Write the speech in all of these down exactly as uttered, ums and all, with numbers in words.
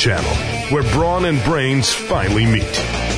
Channel, where brawn and brains finally meet.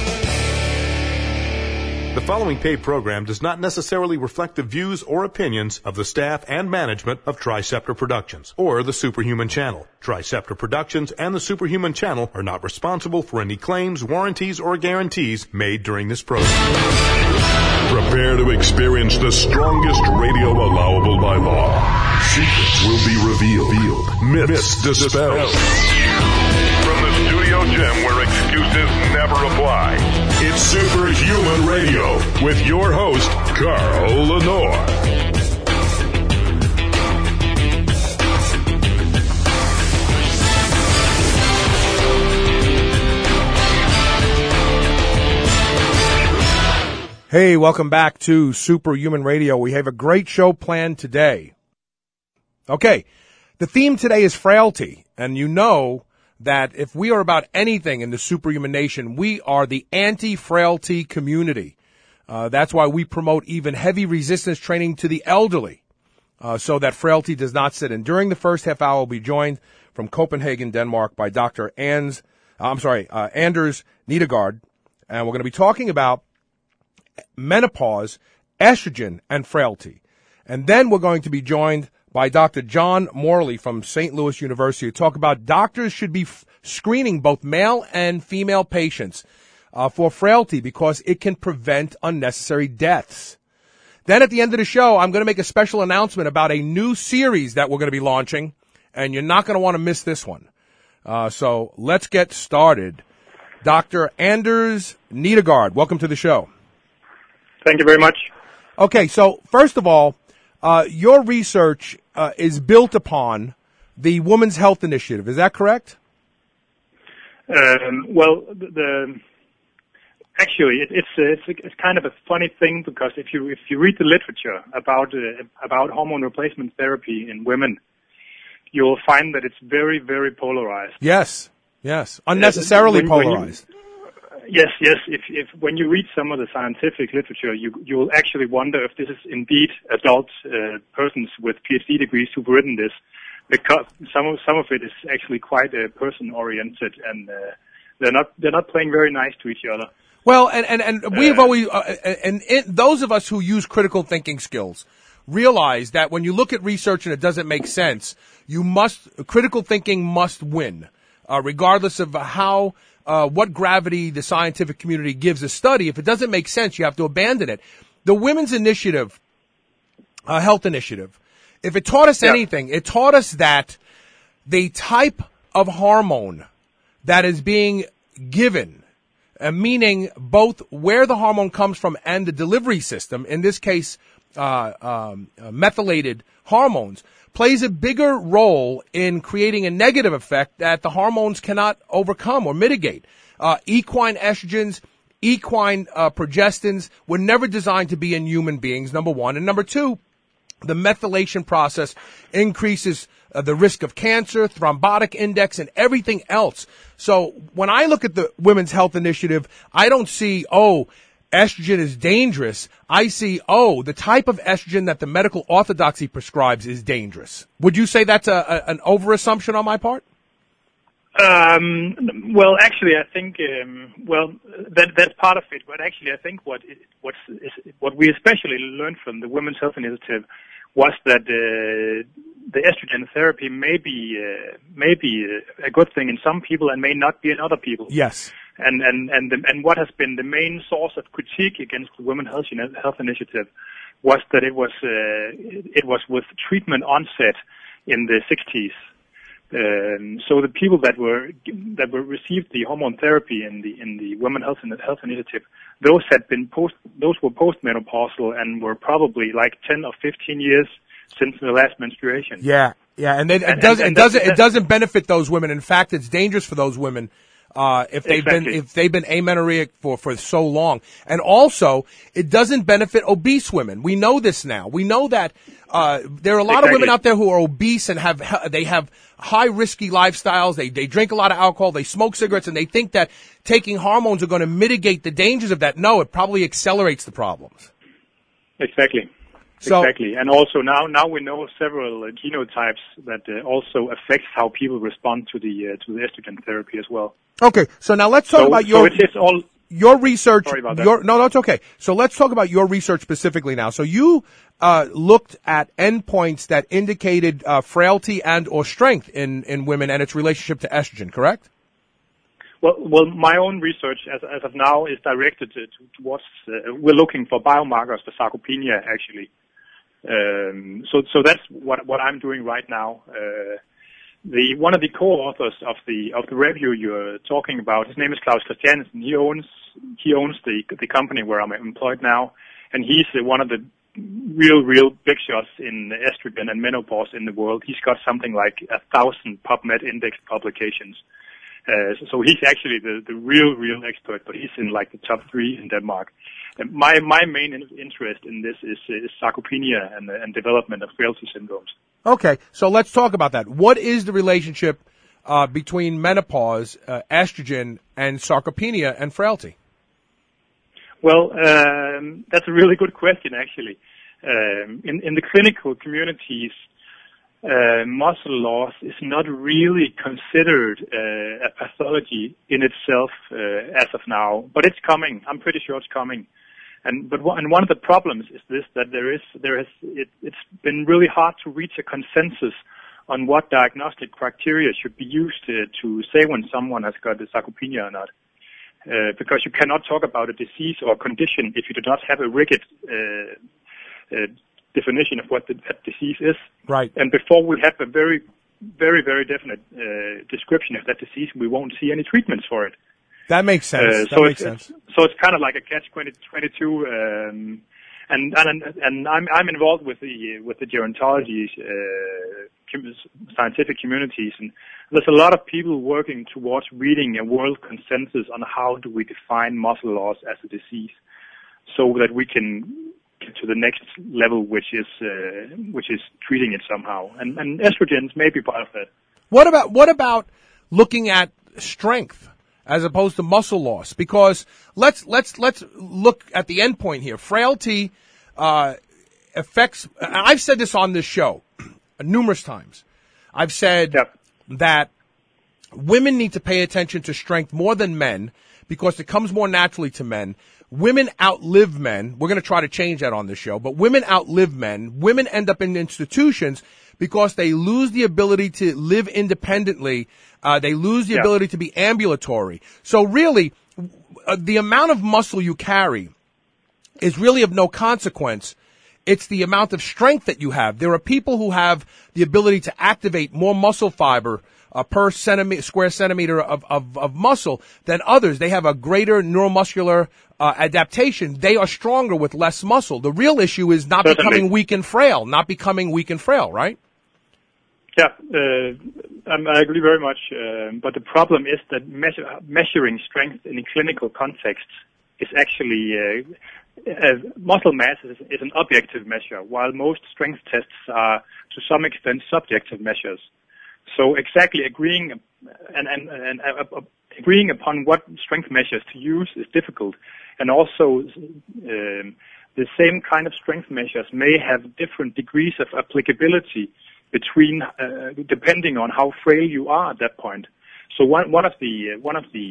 The following paid program does not necessarily reflect the views or opinions of the staff and management of Triceptor Productions or the Superhuman Channel. Triceptor Productions and the Superhuman Channel are not responsible for any claims, warranties, or guarantees made during this program. Prepare to experience the strongest radio allowable by law. Secrets will be revealed. Myths dispelled. From the studio gym where excuses never apply, it's Superhuman Radio with your host, Carl Lenore. Hey, welcome back to Superhuman Radio. We have a great show planned today. Okay, the theme today is frailty, and you know that if we are about anything in the Superhuman Nation, we are the anti-frailty community. Uh, that's why we promote even heavy resistance training to the elderly, uh, so that frailty does not sit in. During the first half hour, we'll be joined from Copenhagen, Denmark, by Doctor Ans, uh, I'm sorry, uh, Anders Nedergaard, and we're going to be talking about menopause, estrogen, and frailty. And then we're going to be joined by Doctor John Morley from Saint Louis University to talk about doctors should be f- screening both male and female patients uh, for frailty because it can prevent unnecessary deaths. Then at the end of the show, I'm going to make a special announcement about a new series that we're going to be launching, and you're not going to want to miss this one. Uh, so let's get started. Doctor Anders Nedergaard, welcome to the show. Thank you very much. Okay, so first of all, uh, your research uh, is built upon the Women's Health Initiative. Is that correct? Um, well, the, the actually, it, it's it's it's kind of a funny thing because if you if you read the literature about uh, about hormone replacement therapy in women, you'll find that it's very very polarized. Yes, yes, unnecessarily uh, when, polarized. When you, Yes, yes. If, if when you read some of the scientific literature, you you will actually wonder if this is indeed adult uh, persons with PhD degrees who've written this, because some of some of it is actually quite uh, person oriented, and uh, they're not they're not playing very nice to each other. Well, and and and we've uh, always uh, and it, those of us who use critical thinking skills realize that when you look at research and it doesn't make sense, you must critical thinking must win, uh, regardless of how. Uh, what gravity the scientific community gives a study. If it doesn't make sense, you have to abandon it. The Women's Initiative, uh, Health Initiative, if it taught us yeah. anything, it taught us that the type of hormone that is being given, uh, meaning both where the hormone comes from and the delivery system, in this case, uh, um, uh, methylated hormones, plays a bigger role in creating a negative effect that the hormones cannot overcome or mitigate. Uh, equine estrogens, equine uh, progestins were never designed to be in human beings, number one. And number two, the methylation process increases uh, the risk of cancer, thrombotic index, and everything else. So when I look at the Women's Health Initiative, I don't see, oh, estrogen is dangerous. I see, oh, the type of estrogen that the medical orthodoxy prescribes is dangerous. Would you say that's a, a, an overassumption on my part? Um, well, actually, I think, um, well, that, that's part of it. But actually, I think what it, what's, is, what we especially learned from the Women's Health Initiative was that uh, the estrogen therapy may be, uh, may be a good thing in some people and may not be in other people. Yes. And and and the, and what has been the main source of critique against the Women's Health Health Initiative was that it was uh, it was with treatment onset in the sixties. Um, so the people that were that were received the hormone therapy in the in the Women's Health Health Initiative, those had been post those were postmenopausal and were probably like ten or fifteen years since the last menstruation. Yeah, yeah, and, they, it and doesn't and, and it doesn't that, it doesn't benefit those women. In fact, it's dangerous for those women. Uh, if they've exactly. been, if they've been amenorrheic for, for so long. And also, it doesn't benefit obese women. We know this now. We know that, uh, there are a lot exactly. of women out there who are obese and have, they have high risky lifestyles. They, they drink a lot of alcohol. They smoke cigarettes and they think that taking hormones are going to mitigate the dangers of that. No, it probably accelerates the problems. Exactly. So, exactly. And also now, now we know several uh, genotypes that uh, also affects how people respond to the uh, to the estrogen therapy as well. Okay, so now let's talk so, about your so it's, it's all your research. Sorry about that. Your, no, that's okay. So let's talk about your research specifically now. So you uh, looked at endpoints that indicated uh, frailty and or strength in in women and its relationship to estrogen, correct? Well, well, my own research as, as of now is directed to, to, towards, uh, we're looking for biomarkers for sarcopenia, actually. Um, so, so that's what, what I'm doing right now. Uh, the, one of the co-authors of the, of the review you're talking about, his name is Klaus Christiansen. He owns, he owns the, the company where I'm employed now, and he's uh, one of the real, real big shots in estrogen and menopause in the world. He's got something like a thousand PubMed indexed publications. Uh, so he's actually the, the real, real expert, but he's in like the top three in Denmark. And my, my main in, interest in this is, is sarcopenia and, and development of frailty syndromes. Okay, so let's talk about that. What is the relationship uh, between menopause, uh, estrogen, and sarcopenia and frailty? Well, um, that's a really good question, actually. Um, in, in the clinical communities, Uh, muscle loss is not really considered uh, a pathology in itself uh, as of now, but it's coming. I'm pretty sure it's coming. And but one, and one of the problems is this: that there is there has it, it's been really hard to reach a consensus on what diagnostic criteria should be used to, to say when someone has got a sarcopenia or not, uh, because you cannot talk about a disease or condition if you do not have a rigid uh, uh, definition of what the, that disease is. Right. And before we have a very, very, very definite uh, description of that disease, we won't see any treatments for it. That makes sense. Uh, that so makes it's, sense. It's, so it's kind of like a catch twenty-two. Um, and and and I'm I'm involved with the with the gerontology uh, scientific communities, and there's a lot of people working towards reaching a world consensus on how do we define muscle loss as a disease, so that we can to the next level, which is uh, which is treating it somehow, and, and estrogens may be part of that. What about what about looking at strength as opposed to muscle loss? Because let's let's let's look at the end point here. Frailty uh, affects. I've said this on this show numerous times. I've said yep. that women need to pay attention to strength more than men because it comes more naturally to men. Women outlive men. We're going to try to change that on this show, but women outlive men. Women end up in institutions because they lose the ability to live independently. Uh, they lose the yeah. ability to be ambulatory. So really, uh, the amount of muscle you carry is really of no consequence. It's the amount of strength that you have. There are people who have the ability to activate more muscle fiber Uh, per centimeter, square centimeter of, of, of muscle than others. They have a greater neuromuscular uh, adaptation. They are stronger with less muscle. The real issue is not Certainly. becoming weak and frail, not becoming weak and frail, right? Yeah, uh, I agree very much. Uh, but the problem is that measure, measuring strength in a clinical context is actually uh, uh, muscle mass is, is an objective measure, while most strength tests are to some extent subjective measures. So exactly agreeing and, and, and uh, agreeing upon what strength measures to use is difficult, and also um, the same kind of strength measures may have different degrees of applicability between uh, depending on how frail you are at that point. So one one of the uh, one of the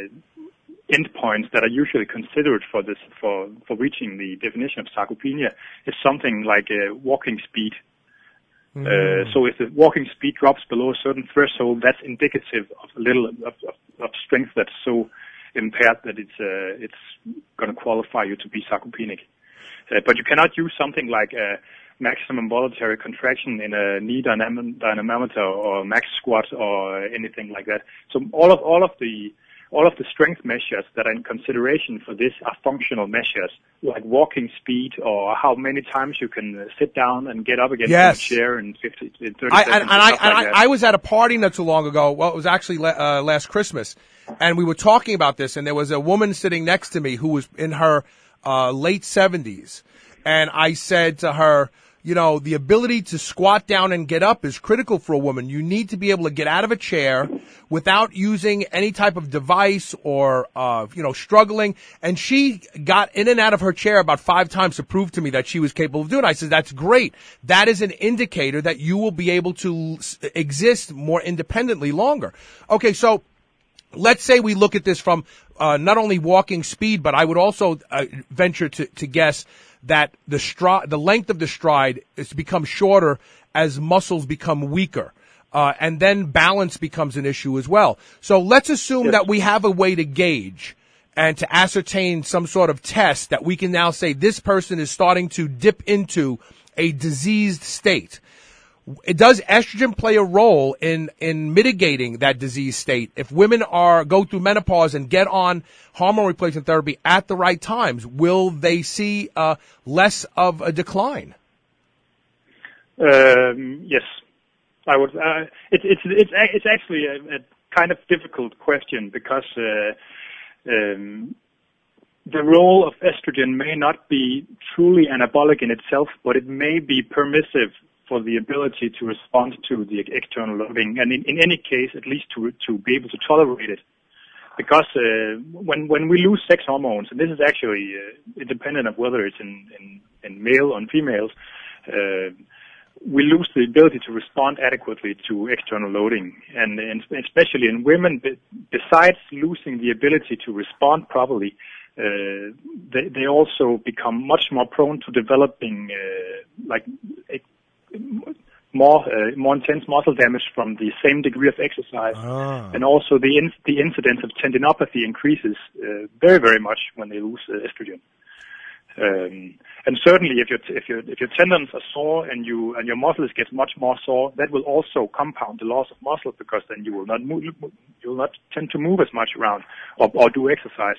uh, endpoints that are usually considered for this for for reaching the definition of sarcopenia is something like uh, walking speed. Mm. Uh, so if the walking speed drops below a certain threshold, that's indicative of a little of, of, of strength that's so impaired that it's uh, it's going to qualify you to be sarcopenic. Uh, but you cannot use something like a maximum voluntary contraction in a knee dynam- dynamometer or max squat or anything like that. So all of all of the all of the strength measures that are in consideration for this are functional measures, like walking speed or how many times you can sit down and get up again yes. from a chair in fifty, in thirty I, seconds. And, and, I, like and I, I was at a party not too long ago. Well, it was actually uh, last Christmas, and we were talking about this. And there was a woman sitting next to me who was in her uh, late seventies, and I said to her, you know, the ability to squat down and get up is critical for a woman. You need to be able to get out of a chair without using any type of device or, uh, you know, struggling. And she got in and out of her chair about five times to prove to me that she was capable of doing it. I said, that's great. That is an indicator that you will be able to exist more independently longer. Okay, so let's say we look at this from uh, not only walking speed, but I would also uh, venture to, to guess that the stride, the length of the stride is become shorter as muscles become weaker. Uh, and then balance becomes an issue as well. So let's assume yes. that we have a way to gauge and to ascertain some sort of test that we can now say this person is starting to dip into a diseased state. It does estrogen play a role in, in mitigating that disease state? If women are, go through menopause and get on hormone replacement therapy at the right times, will they see, uh, less of a decline? Um, yes, I would, uh, it, it's, it's, it's actually a, a kind of difficult question because, uh, um, the role of estrogen may not be truly anabolic in itself, but it may be permissive for the ability to respond to the external loading, and in, in any case, at least to to be able to tolerate it. Because uh, when when we lose sex hormones, and this is actually uh, independent of whether it's in, in, in male or in females, uh, we lose the ability to respond adequately to external loading, and, and especially in women, besides losing the ability to respond properly, uh, they, they also become much more prone to developing uh, like a, more uh, more intense muscle damage from the same degree of exercise, ah. and also the in, the incidence of tendinopathy increases uh, very very much when they lose uh, estrogen. Um, and certainly, if your if your if your tendons are sore and you and your muscles get much more sore, that will also compound the loss of muscle because then you will not move, you will not tend to move as much around or, or do exercise.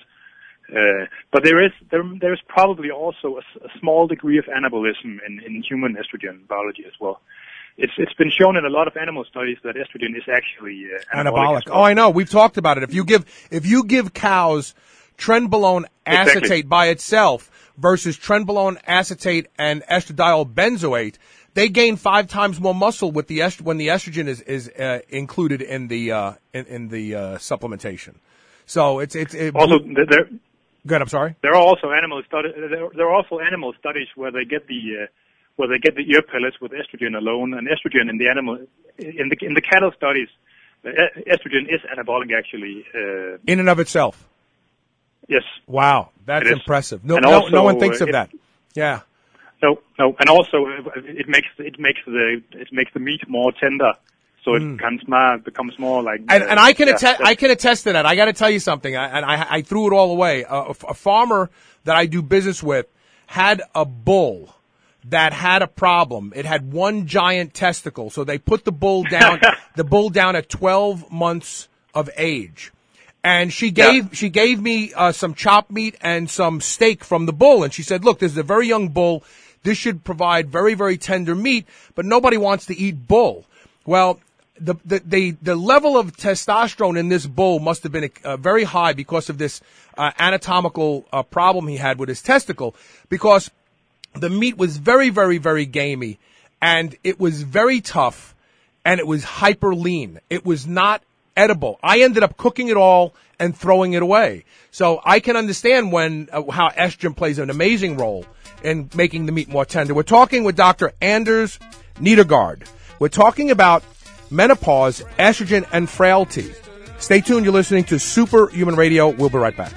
Uh, but there is there there is probably also a, a small degree of anabolism in, in human estrogen biology as well. It's it's been shown in a lot of animal studies that estrogen is actually uh, anabolic. anabolic. Well. Oh, I know. We've talked about it. If you give if you give cows trenbolone acetate exactly. by itself versus trenbolone acetate and estradiol benzoate, they gain five times more muscle with the est- when the estrogen is is uh, included in the uh, in, in the uh, supplementation. So it's it's it, also there. Good. I'm sorry. There are also animal studies. There, there are also animal studies where they get the uh, where they get the ear pellets with estrogen alone, and estrogen in the animal in the in the cattle studies, uh, estrogen is anabolic actually. Uh, in and of itself. Yes. Wow, that's impressive. No, and no, also, no one thinks of it, that. Yeah. No, no, and also it makes it makes the it makes the meat more tender. So it mm. becomes more, becomes more like. And, uh, and I can yeah, attest. I can attest to that. I got to tell you something. I, and I, I threw it all away. A, a farmer that I do business with had a bull that had a problem. It had one giant testicle. So they put the bull down. the bull down at twelve months of age, and she gave yeah. she gave me uh, some chopped meat and some steak from the bull. And she said, "Look, this is a very young bull. This should provide very very tender meat, but nobody wants to eat bull." Well. The, the, the, the level of testosterone in this bull must have been uh, very high because of this uh, anatomical uh, problem he had with his testicle, because the meat was very, very, very gamey, and it was very tough, and it was hyper lean. It was not edible. I ended up cooking it all and throwing it away. So I can understand when uh, how estrogen plays an amazing role in making the meat more tender. We're talking with Doctor Anders Nedergaard. We're talking about menopause, estrogen, and frailty. Stay tuned. You're listening to Superhuman Radio. We'll be right back.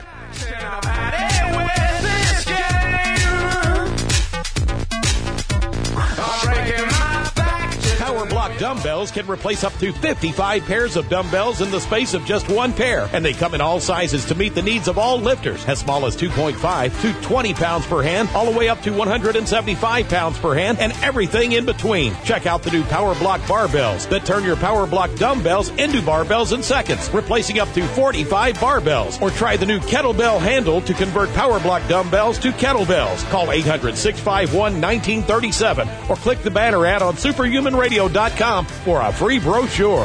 Dumbbells can replace up to fifty-five pairs of dumbbells in the space of just one pair, and they come in all sizes to meet the needs of all lifters, as small as two point five to twenty pounds per hand, all the way up to one hundred seventy-five pounds per hand, and everything in between. Check out the new Power Block barbells that turn your Power Block dumbbells into barbells in seconds, replacing up to forty-five barbells. Or try the new kettlebell handle to convert Power Block dumbbells to kettlebells. Call eight hundred, six five one, one nine three seven or click the banner ad on superhuman radio dot com for a free brochure.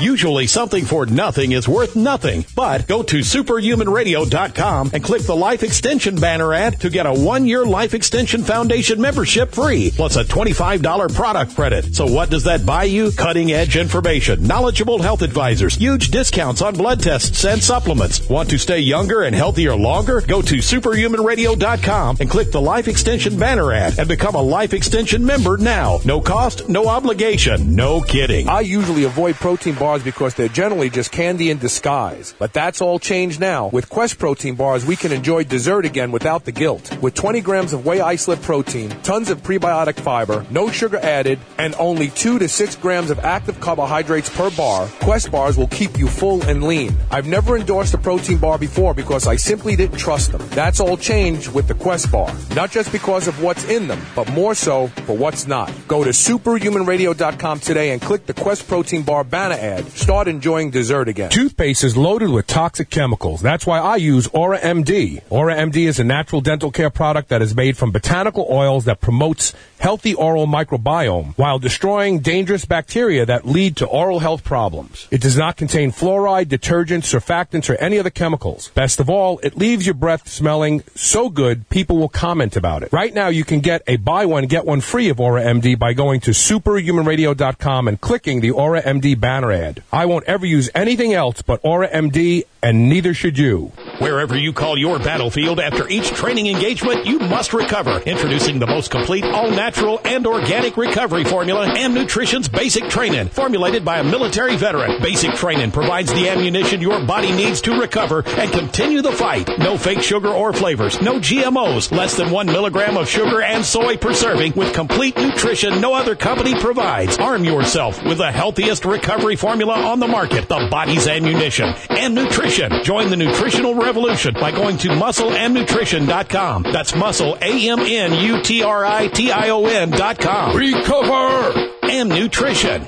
Usually something for nothing is worth nothing. But go to superhuman radio dot com and click the Life Extension banner ad to get a one-year Life Extension Foundation membership free, plus a twenty-five dollars product credit. So what does that buy you? Cutting-edge information, knowledgeable health advisors, huge discounts on blood tests and supplements. Want to stay younger and healthier longer? Go to superhuman radio dot com and click the Life Extension banner ad and become a Life Extension member now. No cost, no obligation, no kidding. I usually avoid protein bars because they're generally just candy in disguise. But that's all changed now. With Quest protein bars, we can enjoy dessert again without the guilt. With twenty grams of whey isolate protein, tons of prebiotic fiber, no sugar added, and only two to six grams of active carbohydrates per bar, Quest bars will keep you full and lean. I've never endorsed a protein bar before because I simply didn't trust them. That's all changed with the Quest bar. Not just because of what's in them, but more so for what's not. Go to superhuman radio dot com today and click the Quest protein bar banner ad. Start enjoying dessert again. Toothpaste is loaded with toxic chemicals. That's why I use Aura M D. Aura M D is a natural dental care product that is made from botanical oils that promotes healthy oral microbiome while destroying dangerous bacteria that lead to oral health problems. It does not contain fluoride, detergents, surfactants, or any other chemicals. Best of all, it leaves your breath smelling so good people will comment about it. Right now, you can get a buy one, get one free of Aura M D by going to superhuman radio dot com and clicking the Aura M D banner ad. I won't ever use anything else but Aura M D, and neither should you. Wherever you call your battlefield, after each training engagement, you must recover. Introducing the most complete, all-natural, and organic recovery formula, Am Nutrition's Basic Training. Formulated by a military veteran, Basic Training provides the ammunition your body needs to recover and continue the fight. No fake sugar or flavors, no G M Os, less than one milligram of sugar and soy per serving, with complete nutrition no other company provides. Arm yourself with the healthiest recovery formula on the market, the body's ammunition. Am Nutrition. Join the nutritional revolution by going to muscle am nutrition dot com. That's muscle, A M N U T R I T I O N dot com. Recover! Am Nutrition.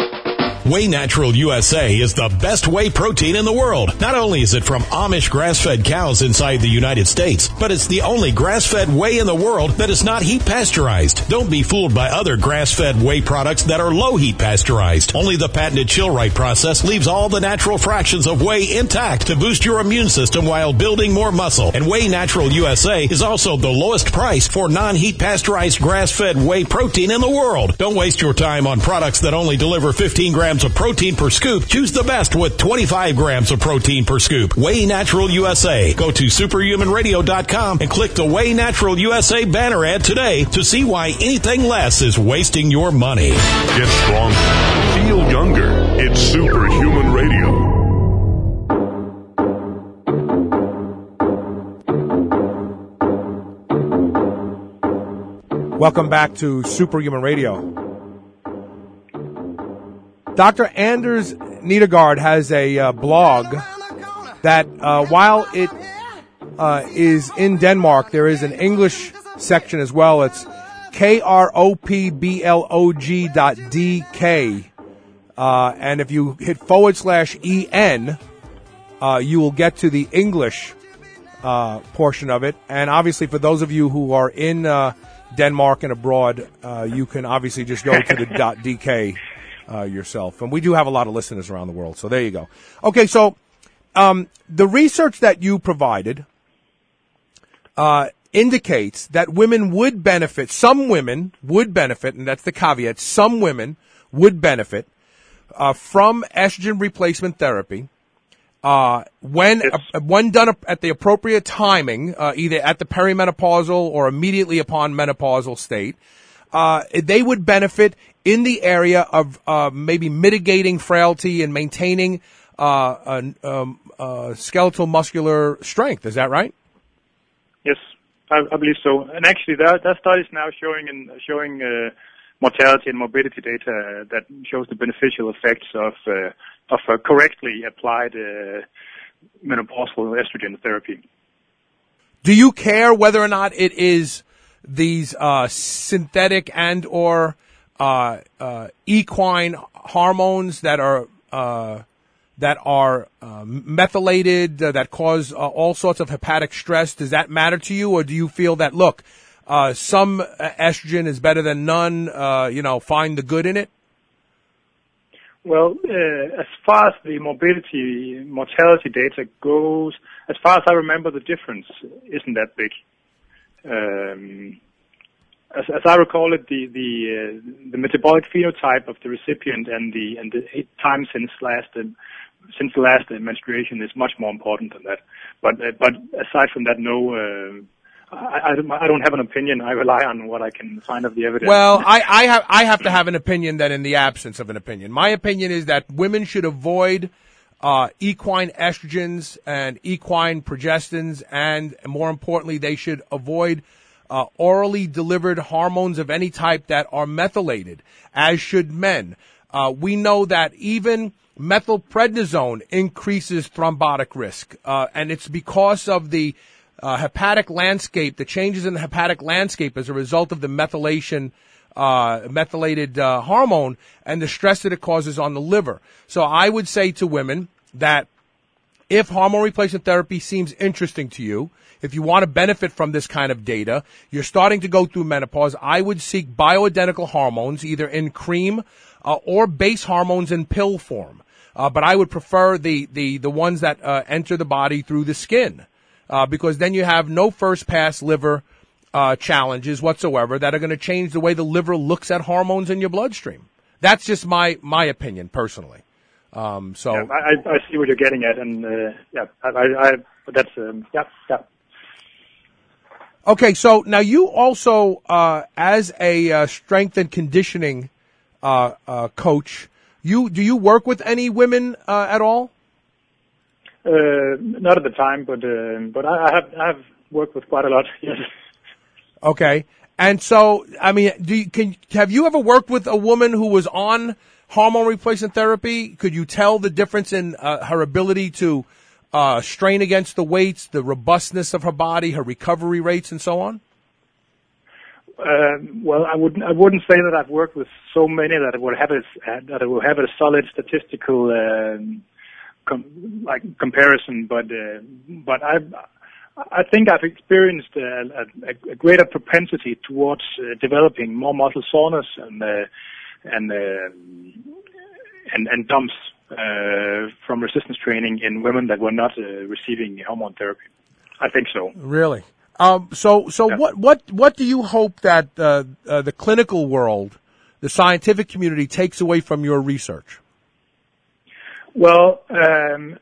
Whey Natural U S A is the best whey protein in the world. Not only is it from Amish grass-fed cows inside the United States, but it's the only grass-fed whey in the world that is not heat pasteurized. Don't be fooled by other grass-fed whey products that are low heat pasteurized. Only the patented Chill-Right process leaves all the natural fractions of whey intact to boost your immune system while building more muscle. And Whey Natural U S A is also the lowest price for non-heat pasteurized grass-fed whey protein in the world. Don't waste your time on products that only deliver fifteen grams of protein per scoop. Choose the best with twenty-five grams of protein per scoop. Whey Natural U S A. Go to superhuman radio dot com and click the Whey Natural U S A banner ad today to see why anything less is wasting your money. Get stronger. Feel younger. It's Superhuman Radio. Welcome back to Superhuman Radio. Doctor Anders Nedergaard has a uh, blog that uh, while it uh, is in Denmark, there is an English section as well. It's K R O P B L O G dot D K. Uh, and if you hit forward slash E N, uh, you will get to the English uh, portion of it. And obviously for those of you who are in uh, Denmark and abroad, uh, you can obviously just go to the .dk. Uh, yourself. And we do have a lot of listeners around the world, so there you go. Okay, so um, the research that you provided uh, indicates that women would benefit, some women would benefit, and that's the caveat, some women would benefit uh, from estrogen replacement therapy uh, when Yes. uh, when done at the appropriate timing, uh, either at the perimenopausal or immediately upon menopausal state. Uh, they would benefit in the area of uh, maybe mitigating frailty and maintaining uh, an, um, uh, skeletal muscular strength. Is that right? Yes, I, I believe so. And actually, there, there are studies now showing in, showing uh, mortality and morbidity data that shows the beneficial effects of uh, of uh, correctly applied uh, menopausal estrogen therapy. Do you care whether or not it is these uh, synthetic and or uh, uh, equine hormones that are uh, that are uh, methylated, uh, that cause uh, all sorts of hepatic stress? Does that matter to you, or do you feel that, look, uh, some estrogen is better than none, uh, you know, find the good in it? Well, uh, as far as the morbidity, mortality data goes, as far as I remember, the difference isn't that big. Um, as, as I recall it, the the, uh, the metabolic phenotype of the recipient and the and the time since last uh, since the last uh, menstruation is much more important than that. But uh, but aside from that, no. Uh, I, I, I don't have an opinion. I rely on what I can find of the evidence. Well, I, I have I have to have an opinion that in the absence of an opinion. My opinion is that women should avoid uh, equine estrogens and equine progestins, and more importantly, they should avoid uh, orally delivered hormones of any type that are methylated, as should men. Uh, we know that even methylprednisone increases thrombotic risk, uh, and it's because of the Uh, hepatic landscape, the changes in the hepatic landscape as a result of the methylation, uh, methylated uh, hormone and the stress that it causes on the liver. So I would say to women that if hormone replacement therapy seems interesting to you, if you want to benefit from this kind of data, you're starting to go through menopause, I would seek bioidentical hormones, either in cream uh, or base hormones in pill form. Uh, but I would prefer the, the, the ones that uh, enter the body through the skin. Uh, because then you have no first pass liver uh, challenges whatsoever that are going to change the way the liver looks at hormones in your bloodstream. That's just my my opinion personally. Um, so yeah, I, I see what you're getting at, and uh, yeah, I, I, I that's um, yeah, yeah. Okay, so now you also, uh, as a uh, strength and conditioning uh, uh, coach, you do you work with any women uh, at all? Uh, not at the time, but uh, but I have I have worked with quite a lot. Yes. Okay, and so I mean, do you, can have you ever worked with a woman who was on hormone replacement therapy? Could you tell the difference in uh, her ability to uh, strain against the weights, the robustness of her body, her recovery rates, and so on? Uh, well, I wouldn't I wouldn't say that I've worked with so many that it would have a that it will have a solid statistical. Um, Com- like comparison, but uh, but I I think I've experienced a, a, a greater propensity towards uh, developing more muscle soreness and uh, and, uh, and and dumps uh, from resistance training in women that were not uh, receiving hormone therapy. I think so. Really? Um, so so yeah. what what what do you hope that uh, uh, the clinical world, the scientific community, takes away from your research? Well, um,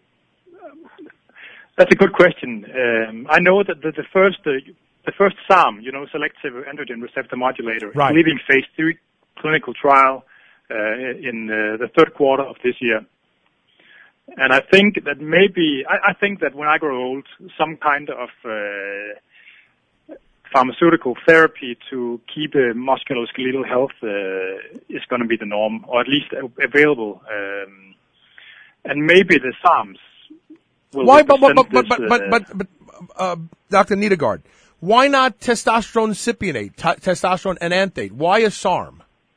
that's a good question. Um, I know that the, the first uh, the first SARM, you know, selective androgen receptor modulator, right. is leaving phase three clinical trial uh, in uh, the third quarter of this year. And I think that maybe I, I think that when I grow old, some kind of uh, pharmaceutical therapy to keep uh, musculoskeletal health uh, is going to be the norm, or at least available. Um, And maybe the SARMs will Why, but, but, represent but, this, but, but, but, but, uh, Doctor Nedergaard, why not testosterone cypionate, t- testosterone enanthate? Why a SARM?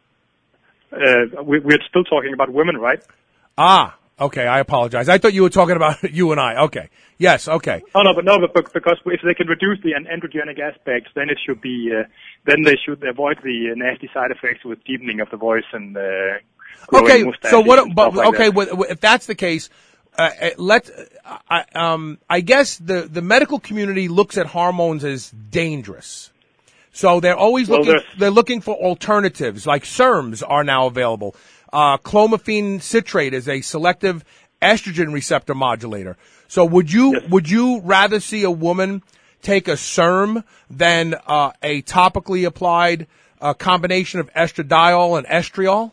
Uh, we, we're still talking about women, right? Ah, okay, I apologize. I thought you were talking about you and I. Okay. Yes, okay. Oh, no, but no, but because if they can reduce the androgenic aspects, then it should be, uh, then they should avoid the uh, nasty side effects with deepening of the voice and, uh, okay, so what, but, like okay, that. if that's the case, uh, let, I, um, I guess the, the medical community looks at hormones as dangerous. So they're always well, looking, they're looking for alternatives, like SERMs are now available. Uh, clomiphene citrate is a selective estrogen receptor modulator. So would you, yes. would you rather see a woman take a SERM than, uh, a topically applied, uh, combination of estradiol and estriol?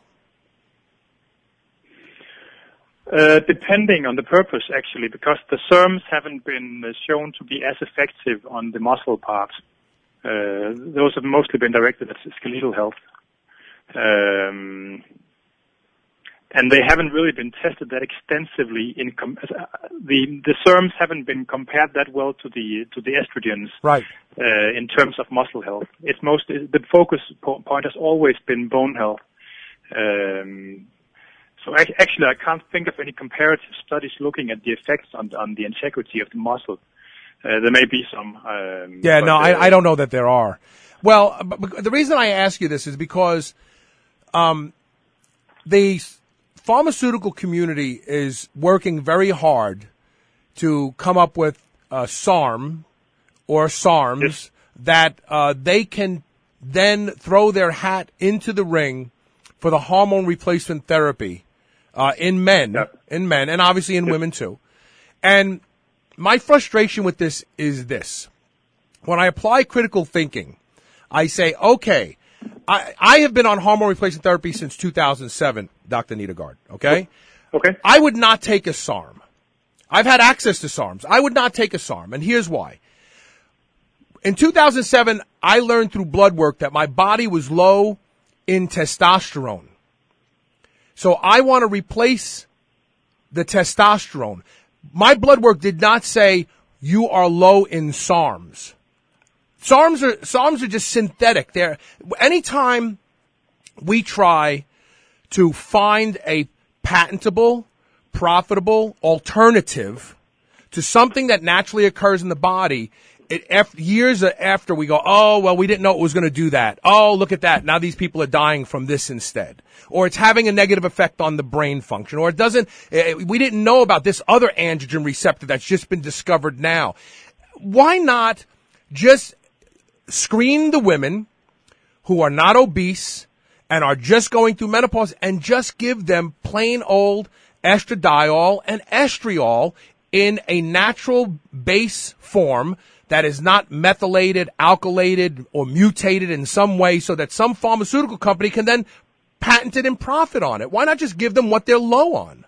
Uh, depending on the purpose, actually, because the SERMs haven't been uh, shown to be as effective on the muscle part. Uh, those have mostly been directed at skeletal health. Um, and they haven't really been tested that extensively in com- uh, the the SERMs haven't been compared that well to the to the estrogens, right? Uh, in terms of muscle health, it's most the focus po- point has always been bone health. Um, So actually, I can't think of any comparative studies looking at the effects on on the integrity of the muscle. Uh, there may be some. Um, yeah, but, no, uh, I, I don't know that there are. Well, but, but the reason I ask you this is because um, the pharmaceutical community is working very hard to come up with uh, SARM or SARMs yes. that uh, they can then throw their hat into the ring for the hormone replacement therapy uh, in men, yep. in men, and obviously in yep. women too. And my frustration with this is this. When I apply critical thinking, I say, okay, I, I have been on hormone replacement therapy since two thousand seven, Doctor Nedergaard, okay? Okay. I would not take a SARM. I've had access to SARMs. I would not take a SARM, and here's why. In two thousand seven, I learned through blood work that my body was low in testosterone. So I want to replace the testosterone. My blood work did not say you are low in SARMs. SARMs are, SARMs are just synthetic. They're, anytime we try to find a patentable, profitable alternative to something that naturally occurs in the body, it, after, years after we go, oh, well, we didn't know it was going to do that. Oh, look at that. Now these people are dying from this instead. Or it's having a negative effect on the brain function. Or it doesn't, we didn't know about this other androgen receptor that's just been discovered now. Why not just screen the women who are not obese and are just going through menopause and just give them plain old estradiol and estriol in a natural base form that is not methylated, alkylated, or mutated in some way so that some pharmaceutical company can then patent it and profit on it? Why not just give them what they're low on?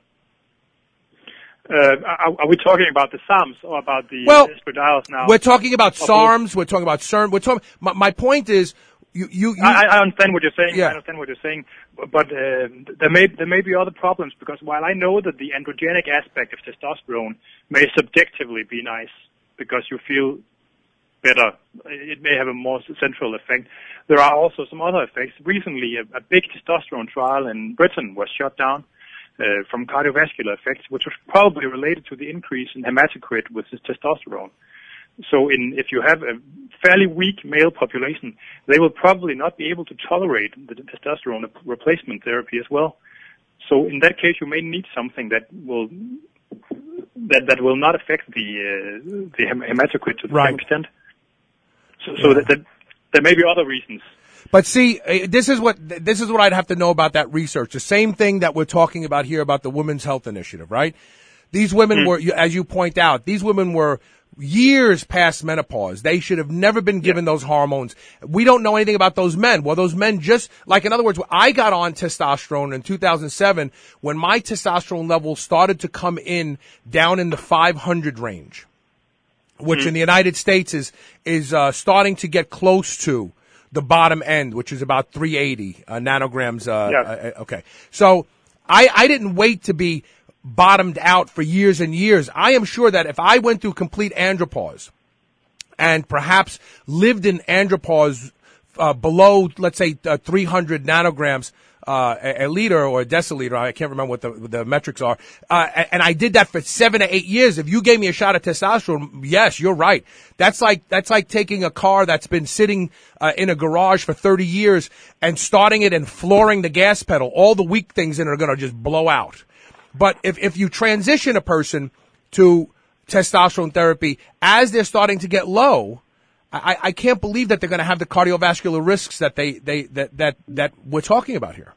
Uh, are, are we talking about the SARMs or about the well, estradiols now? We're talking about SARMs. We're talking about CERN. We're talking. My, my point is, you, you, you I, I understand what you're saying. Yeah. I understand what you're saying, but uh, there may there may be other problems because while I know that the androgenic aspect of testosterone may subjectively be nice because you feel better, it may have a more central effect. There are also some other effects. Recently, a, a big testosterone trial in Britain was shut down uh, from cardiovascular effects, which was probably related to the increase in hematocrit with this testosterone. So in, if you have a fairly weak male population, they will probably not be able to tolerate the testosterone replacement therapy as well. So in that case, you may need something that will that, that will not affect the uh, the hematocrit to the right. same extent. So, so yeah. that, that there may be other reasons. But see, this is what this is what I'd have to know about that research. The same thing that we're talking about here about the Women's Health Initiative, right? These women mm. were, as you point out, these women were years past menopause. They should have never been given yeah. those hormones. We don't know anything about those men. Well, those men just, like in other words, I got on testosterone in two thousand seven when my testosterone levels started to come in down in the five hundred range, which mm. in the United States is, is, uh, starting to get close to the bottom end, which is about three eighty uh, nanograms. Uh, yeah. uh, okay. So I, I didn't wait to be bottomed out for years and years. I am sure that if I went through complete andropause and perhaps lived in andropause uh, below, let's say, uh, three hundred nanograms uh, a, a liter or a deciliter, I can't remember what the, the metrics are, uh, and I did that for seven to eight years. If you gave me a shot of testosterone, yes, you're right. That's like that's like taking a car that's been sitting uh, in a garage for thirty years and starting it and flooring the gas pedal. All the weak things in it are going to just blow out. But if, if you transition a person to testosterone therapy as they're starting to get low, I, I can't believe that they're going to have the cardiovascular risks that they, they that, that, that we're talking about here.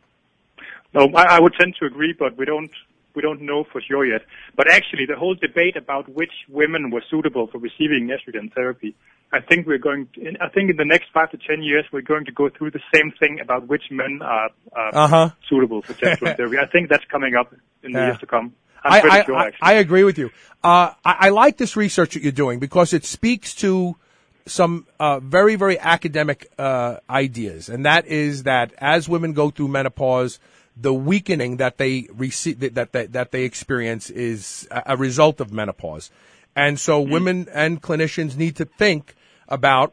No, I, I would tend to agree, but we don't we don't know for sure yet. But actually, the whole debate about which women were suitable for receiving estrogen therapy, I think we're going. To, I think in the next five to ten years, we're going to go through the same thing about which men are, are uh-huh. suitable for testosterone therapy. I think that's coming up in the yeah. years to come. I'm I, pretty I, sure, I, actually. I agree with you. Uh, I, I like this research that you're doing because it speaks to some uh, very, very academic uh, ideas, and that is that as women go through menopause, the weakening that they receive, that they, that they experience is a result of menopause. And so mm-hmm. women and clinicians need to think about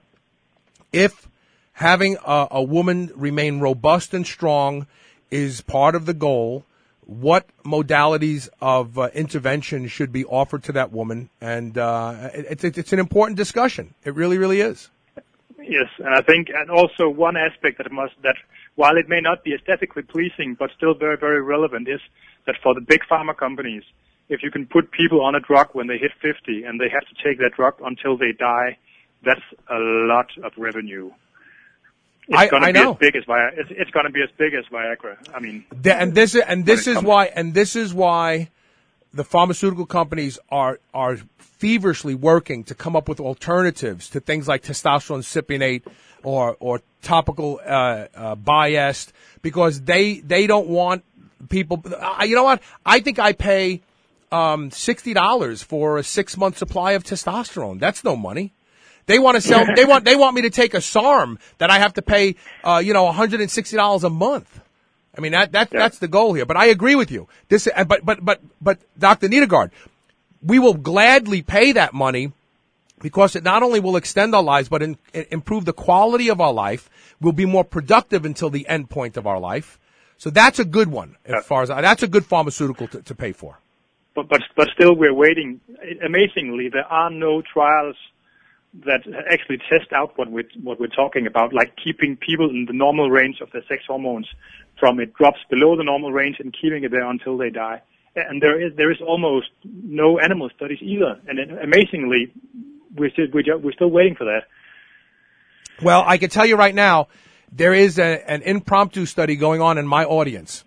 if having a, a woman remain robust and strong is part of the goal, what modalities of uh, intervention should be offered to that woman. And uh, it, it, it's an important discussion. It really, really is. Yes, and I think, and also one aspect that must that while it may not be aesthetically pleasing, but still very, very relevant, is that for the big pharma companies, if you can put people on a drug when they hit fifty and they have to take that drug until they die, that's a lot of revenue. It's going to be as big as Vi- it's, it's going to be as big as Viagra. I mean, the, and this is and this is why and this is why the pharmaceutical companies are are feverishly working to come up with alternatives to things like testosterone cypionate or or topical uh, uh, Biest, because they they don't want people. Uh, you know what? I think I pay um, sixty dollars for a six month supply of testosterone. That's no money. They want to sell. They want. They want me to take a S A R M that I have to pay, uh, you know, one hundred and sixty dollars a month. I mean, that that yeah. that's the goal here. But I agree with you. This, but but but but Doctor Nedergaard, we will gladly pay that money because it not only will extend our lives, but in, in, improve the quality of our life. We'll be more productive until the end point of our life. So that's a good one as yeah. far as I, that's a good pharmaceutical to, to pay for. But but but still, we're waiting. Amazingly, there are no trials that actually test out what we're, what we're talking about, like keeping people in the normal range of their sex hormones from it drops below the normal range and keeping it there until they die. And there is there is almost no animal studies either. And it, amazingly, we're still, we're still waiting for that. Well, I can tell you right now, there is a, an impromptu study going on in my audience.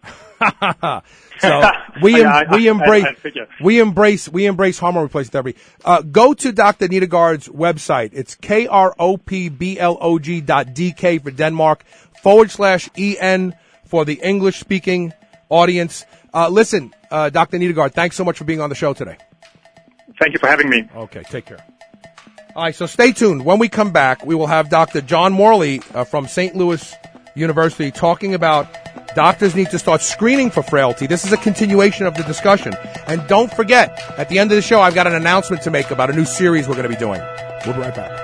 So we em- I, I, we embrace I, I we embrace we embrace hormone replacement therapy. Uh, go to Doctor Nedergaard's website. It's K R O P B L O G dot D K for Denmark forward slash E N for the English speaking audience. Uh, listen, uh, Doctor Nedergaard, thanks so much for being on the show today. Thank you for having me. Okay, take care. All right, so stay tuned. When we come back, we will have Doctor John Morley uh, from Saint Louis University talking about doctors need to start screening for frailty. This is a continuation of the discussion. And don't forget, at the end of the show, I've got an announcement to make about a new series we're going to be doing. We'll be right back.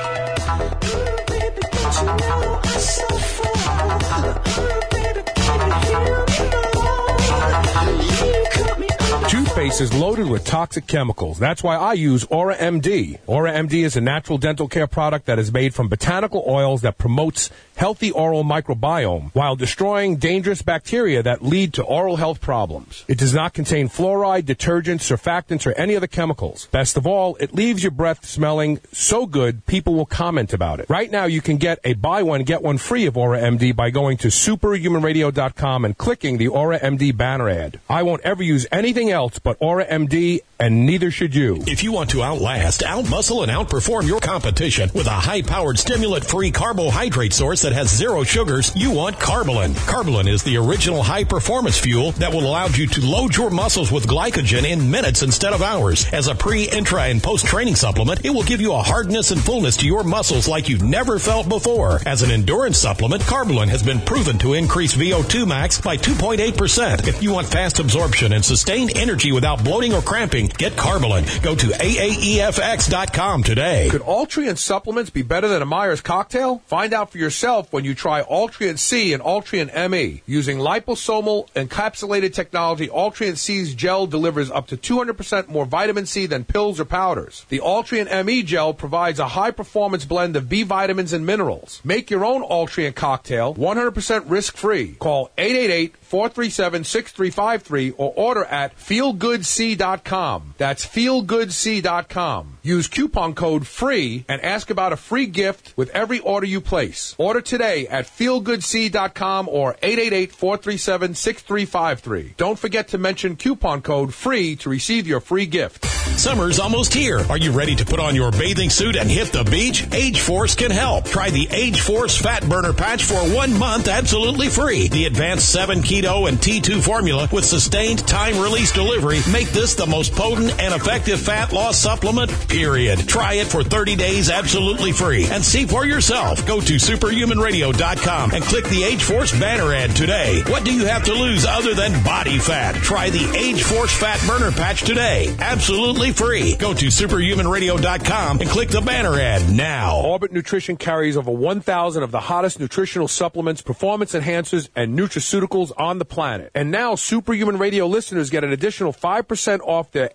Toothpaste is loaded with toxic chemicals. That's why I use Aura M D. Aura M D is a natural dental care product that is made from botanical oils that promotes healthy oral microbiome while destroying dangerous bacteria that lead to oral health problems. It does not contain fluoride, detergents, surfactants, or any other chemicals. Best of all, it leaves your breath smelling so good people will comment about it. Right now, you can get a buy one, get one free of Aura M D by going to superhuman radio dot com and clicking the Aura M D banner ad. I won't ever use anything else but Aura M D, and neither should you. If you want to outlast, outmuscle, and outperform your competition with a high-powered, stimulant-free carbohydrate source that has zero sugars, you want Carbolin. Carbolin is the original high-performance fuel that will allow you to load your muscles with glycogen in minutes instead of hours. As a pre, intra, and post-training supplement, it will give you a hardness and fullness to your muscles like you've never felt before. As an endurance supplement, Carbolin has been proven to increase V O two max by two point eight percent. If you want fast absorption and sustained energy without bloating or cramping, get Carbolin. Go to A A E F X dot com today. Could Altria supplements be better than a Myers cocktail? Find out for yourself when you try Altria C and Altria M E. Using liposomal encapsulated technology, Altria C's gel delivers up to two hundred percent more vitamin C than pills or powders. The Altria M E gel provides a high-performance blend of B vitamins and minerals. Make your own Altria cocktail one hundred percent risk-free. Call eight eight eight, four three seven, six three five three or order at feel good c dot com. That's feel good c dot com. Use coupon code FREE and ask about a free gift with every order you place. Order today at feel good c dot com or eight eight eight, four three seven, six three five three. Don't forget to mention coupon code FREE to receive your free gift. Summer's almost here. Are you ready to put on your bathing suit and hit the beach? Age Force can help. Try the Age Force Fat Burner Patch for one month absolutely free. The advanced seven keto and T two formula with sustained time-release delivery make this the most potent and effective fat loss supplement, period. Try it for thirty days absolutely free and see for yourself. Go to superhuman radio dot com and click the Age Force banner ad today. What do you have to lose other than body fat? Try the Age Force Fat Burner Patch today. Absolutely free. Go to superhuman radio dot com and click the banner ad now. Orbit Nutrition carries over one thousand of the hottest nutritional supplements, performance enhancers, and nutraceuticals on the planet. And now Superhuman Radio listeners get an additional five percent off their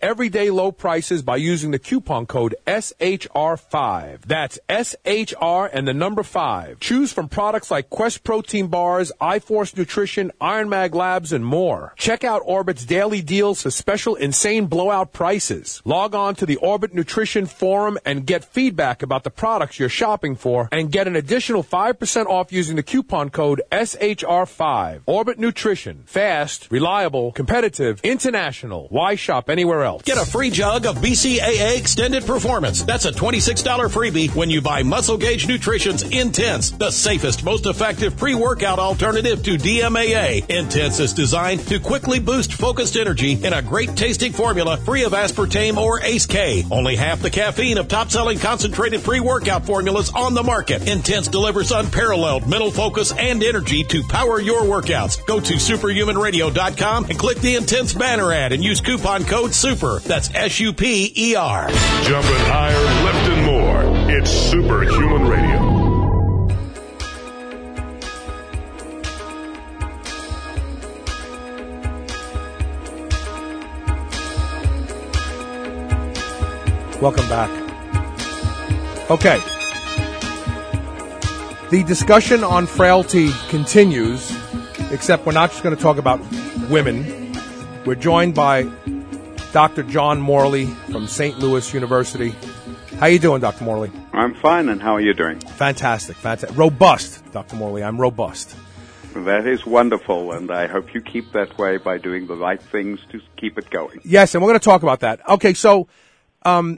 everyday low prices by using the coupon code S H R five. That's S H R and the number five. Choose from products like Quest Protein Bars, iForce Nutrition, Iron Mag Labs, and more. Check out Orbit's daily deals for special insane blowout prices. Log on to the Orbit Nutrition Forum and get feedback about the products you're shopping for and get an additional five percent off using the coupon code S H R five. Orbit Nutrition. Fast, reliable, competitive, international. Why shop anywhere else? Get a free jug of B C A A Extended Performance. That's a twenty-six dollars freebie when you buy Muscle Gauge Nutrition's Intense, the safest, most effective pre-workout alternative to D M A A. Intense is designed to quickly boost focused energy in a great tasting formula free of aspartame or A C E K. Only half the caffeine of top-selling concentrated pre-workout formulas on the market. Intense delivers unparalleled mental focus and energy to power your workouts. Go to superhuman radio dot com and click the Intense banner ad and use coupon code SUPER. That's S U P E R. Jumping higher, lifting more. It's Superhuman Radio. Welcome back. Okay. The discussion on frailty continues, except we're not just going to talk about women. We're joined by Doctor John Morley from Saint Louis University. How you doing, Doctor Morley? I'm fine, and how are you doing? Fantastic, fantastic. Robust, Doctor Morley. I'm robust. That is wonderful, and I hope you keep that way by doing the right things to keep it going. Yes, and we're going to talk about that. Okay, so um,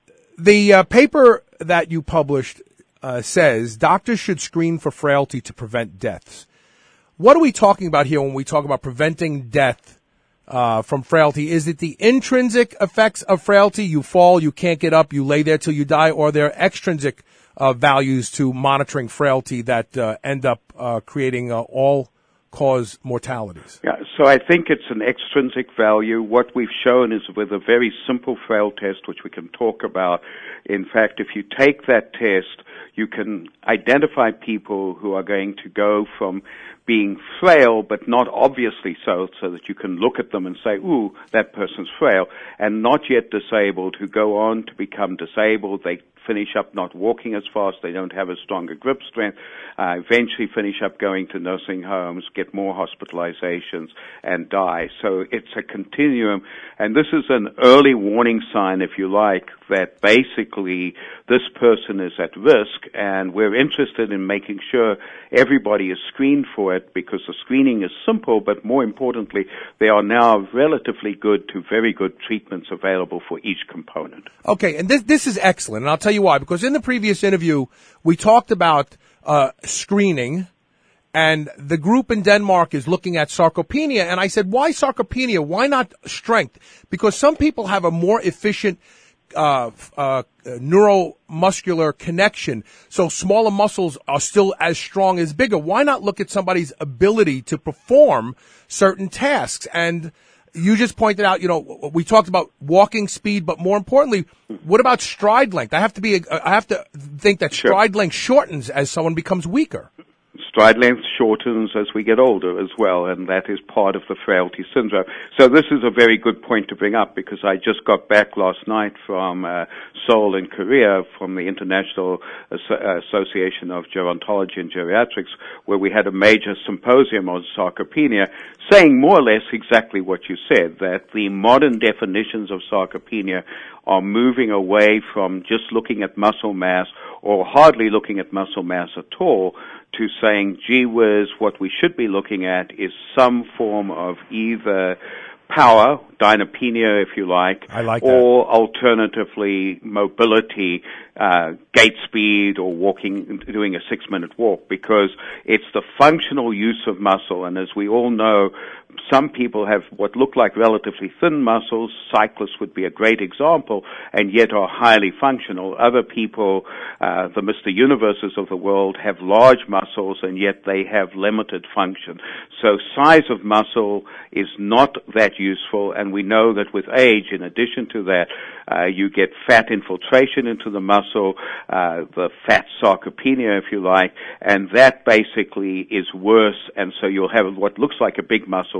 the uh, paper that you published uh, says doctors should screen for frailty to prevent deaths. What are we talking about here when we talk about preventing death uh, from frailty? Is it the intrinsic effects of frailty? You fall, you can't get up, you lay there till you die, or are there extrinsic uh, values to monitoring frailty that uh, end up uh, creating uh, all-cause mortalities? Yeah, so I think it's an extrinsic value. What we've shown is with a very simple frail test, which we can talk about. In fact, if you take that test, you can identify people who are going to go from being frail, but not obviously so, so that you can look at them and say, ooh, that person's frail, and not yet disabled, who go on to become disabled. They finish up not walking as fast, they don't have a stronger grip strength, uh, eventually finish up going to nursing homes, get more hospitalizations, and die. So it's a continuum, and this is an early warning sign, if you like, that basically this person is at risk, and we're interested in making sure everybody is screened for it, because the screening is simple, but more importantly, there are now relatively good to very good treatments available for each component. Okay, and this this is excellent, and I'll tell you why, because in the previous interview, we talked about uh, screening, and the group in Denmark is looking at sarcopenia, and I said, why sarcopenia? Why not strength? Because some people have a more efficient uh, uh, neuromuscular connection, so smaller muscles are still as strong as bigger. Why not look at somebody's ability to perform certain tasks? And you just pointed out, you know, we talked about walking speed, but more importantly, what about stride length? I have to be, I have to think that Sure. stride length shortens as someone becomes weaker. Stride length shortens as we get older as well, and that is part of the frailty syndrome. So this is a very good point to bring up, because I just got back last night from uh, Seoul in Korea from the International As- Association of Gerontology and Geriatrics, where we had a major symposium on sarcopenia, saying more or less exactly what you said, that the modern definitions of sarcopenia are moving away from just looking at muscle mass or hardly looking at muscle mass at all to saying, gee whiz, what we should be looking at is some form of either power, dynapenia if you like, I like or alternatively mobility, uh, gait speed or walking, doing a six-minute walk, because it's the functional use of muscle. And as we all know, some people have what look like relatively thin muscles. Cyclists would be a great example, and yet are highly functional. Other people, uh, the Mister Universes of the world, have large muscles, and yet they have limited function. So size of muscle is not that useful, and we know that with age, in addition to that, uh, you get fat infiltration into the muscle, uh, the fat sarcopenia, if you like, and that basically is worse, and so you'll have what looks like a big muscle,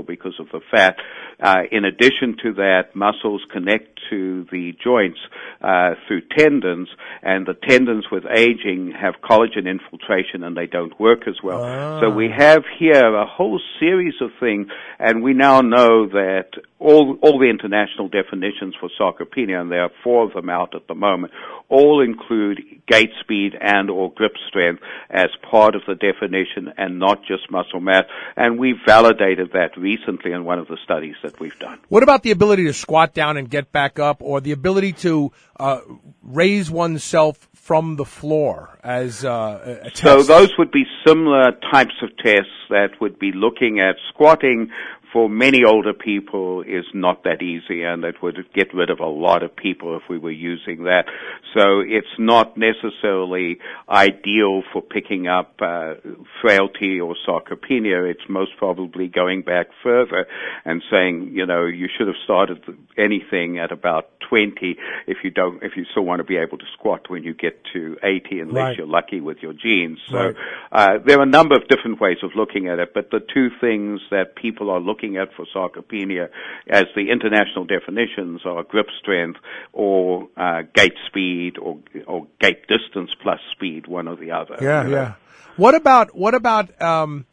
muscle because of the fat. Uh, in addition to that, muscles connect to the joints uh, through tendons, and the tendons with aging have collagen infiltration and they don't work as well. Ah. So we have here a whole series of things, and we now know that all all the international definitions for sarcopenia, and there are four of them out at the moment, all include gait speed and or grip strength as part of the definition and not just muscle mass. And we validated that recently in one of the studies that we've done. What about the ability to squat down and get back up, or the ability to uh, raise oneself from the floor as uh, a test? So those would be similar types of tests that would be looking at squatting. For many older people is not that easy, and it would get rid of a lot of people if we were using that. So it's not necessarily ideal for picking up uh, frailty or sarcopenia. It's most probably going back further and saying, you know, you should have started anything at about twenty if you don't, if you still want to be able to squat when you get to eighty, unless right. you're lucky with your genes. So right. uh, there are a number of different ways of looking at it, but the two things that people are looking at for sarcopenia as the international definitions are grip strength or uh, gait speed or or gait distance plus speed, one or the other. Yeah, you know? yeah. What about what about um,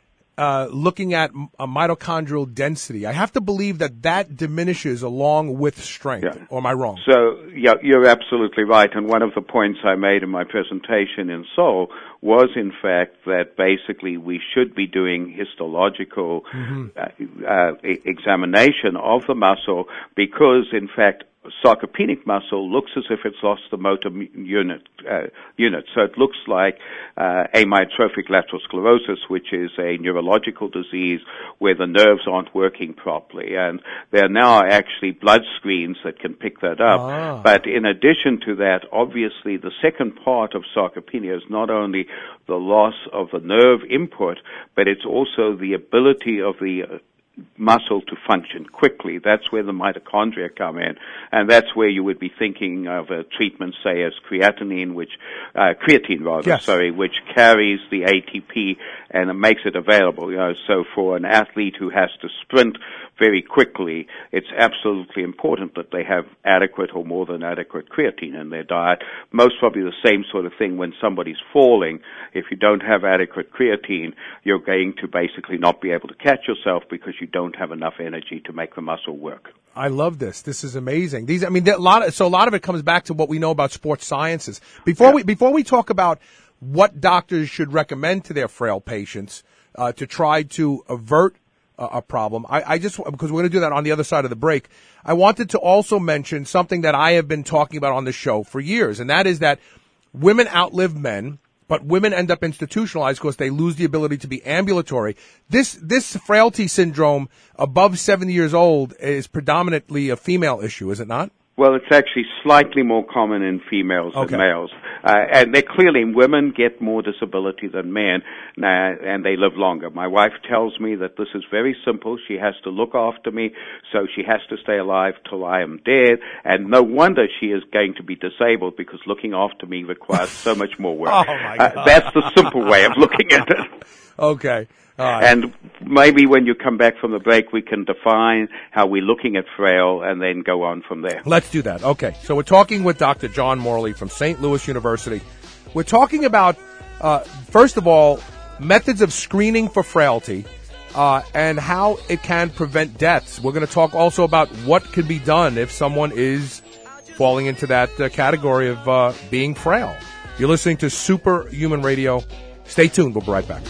uh, looking at a mitochondrial density? I have to believe that that diminishes along with strength. Yeah. Or am I wrong? So, yeah, you're absolutely right. And one of the points I made in my presentation in Seoul was, in fact, that basically we should be doing histological mm-hmm. uh, uh, examination of the muscle because, in fact, sarcopenic muscle looks as if it's lost the motor unit. Uh, unit. So it looks like uh, amyotrophic lateral sclerosis, which is a neurological disease where the nerves aren't working properly. And there are now actually blood screens that can pick that up. Ah. But in addition to that, obviously the second part of sarcopenia is not only the loss of the nerve input, but it's also the ability of the uh, muscle to function quickly. That's where the mitochondria come in, and that's where you would be thinking of a treatment, say, as creatinine, which uh, creatine rather, yes. sorry, which carries the A T P and it makes it available. You know, so for an athlete who has to sprint very quickly, it's absolutely important that they have adequate or more than adequate creatine in their diet. Most probably the same sort of thing when somebody's falling. If you don't have adequate creatine, you're going to basically not be able to catch yourself because you don't have enough energy to make the muscle work. I love this. This is amazing. These, I mean, a lot of, so a lot of it comes back to what we know about sports sciences. Before yeah. we, before we talk about what doctors should recommend to their frail patients, uh, to try to avert uh, a problem, I, I just, because we're going to do that on the other side of the break, I wanted to also mention something that I have been talking about on the show for years, and that is that women outlive men, but women end up institutionalized because they lose the ability to be ambulatory. This this frailty syndrome above seventy years old is predominantly a female issue, is it not? Well, it's actually slightly more common in females okay. than males. Uh, and they clearly, women get more disability than men, uh, and they live longer. My wife tells me that this is very simple. She has to look after me, so she has to stay alive till I am dead. And no wonder she is going to be disabled because looking after me requires so much more work. Oh, my God. Uh, that's the simple way of looking at it. Okay. Right. And maybe when you come back from the break, we can define how we're looking at frail and then go on from there. Let's do that. Okay. So we're talking with Doctor John Morley from Saint Louis University. We're talking about, uh, first of all, methods of screening for frailty uh, and how it can prevent deaths. We're going to talk also about what can be done if someone is falling into that uh, category of uh, being frail. You're listening to Superhuman Radio. Stay tuned. We'll be right back.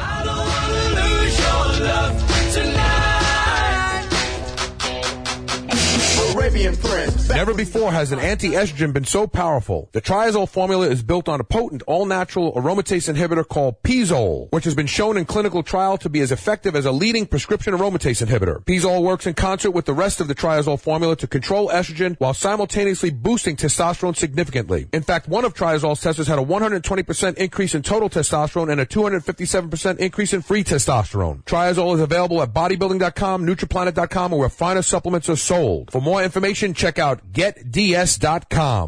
Never before has an anti-estrogen been so powerful. The Triazole formula is built on a potent, all-natural aromatase inhibitor called Pizole, which has been shown in clinical trial to be as effective as a leading prescription aromatase inhibitor. Pizole works in concert with the rest of the Triazole formula to control estrogen while simultaneously boosting testosterone significantly. In fact, one of Triazole's testers had a one hundred twenty percent increase in total testosterone and a two hundred fifty-seven percent increase in free testosterone. Triazole is available at bodybuilding dot com, Nutriplanet dot com, or where finer supplements are sold. For more information, check out get d s dot com.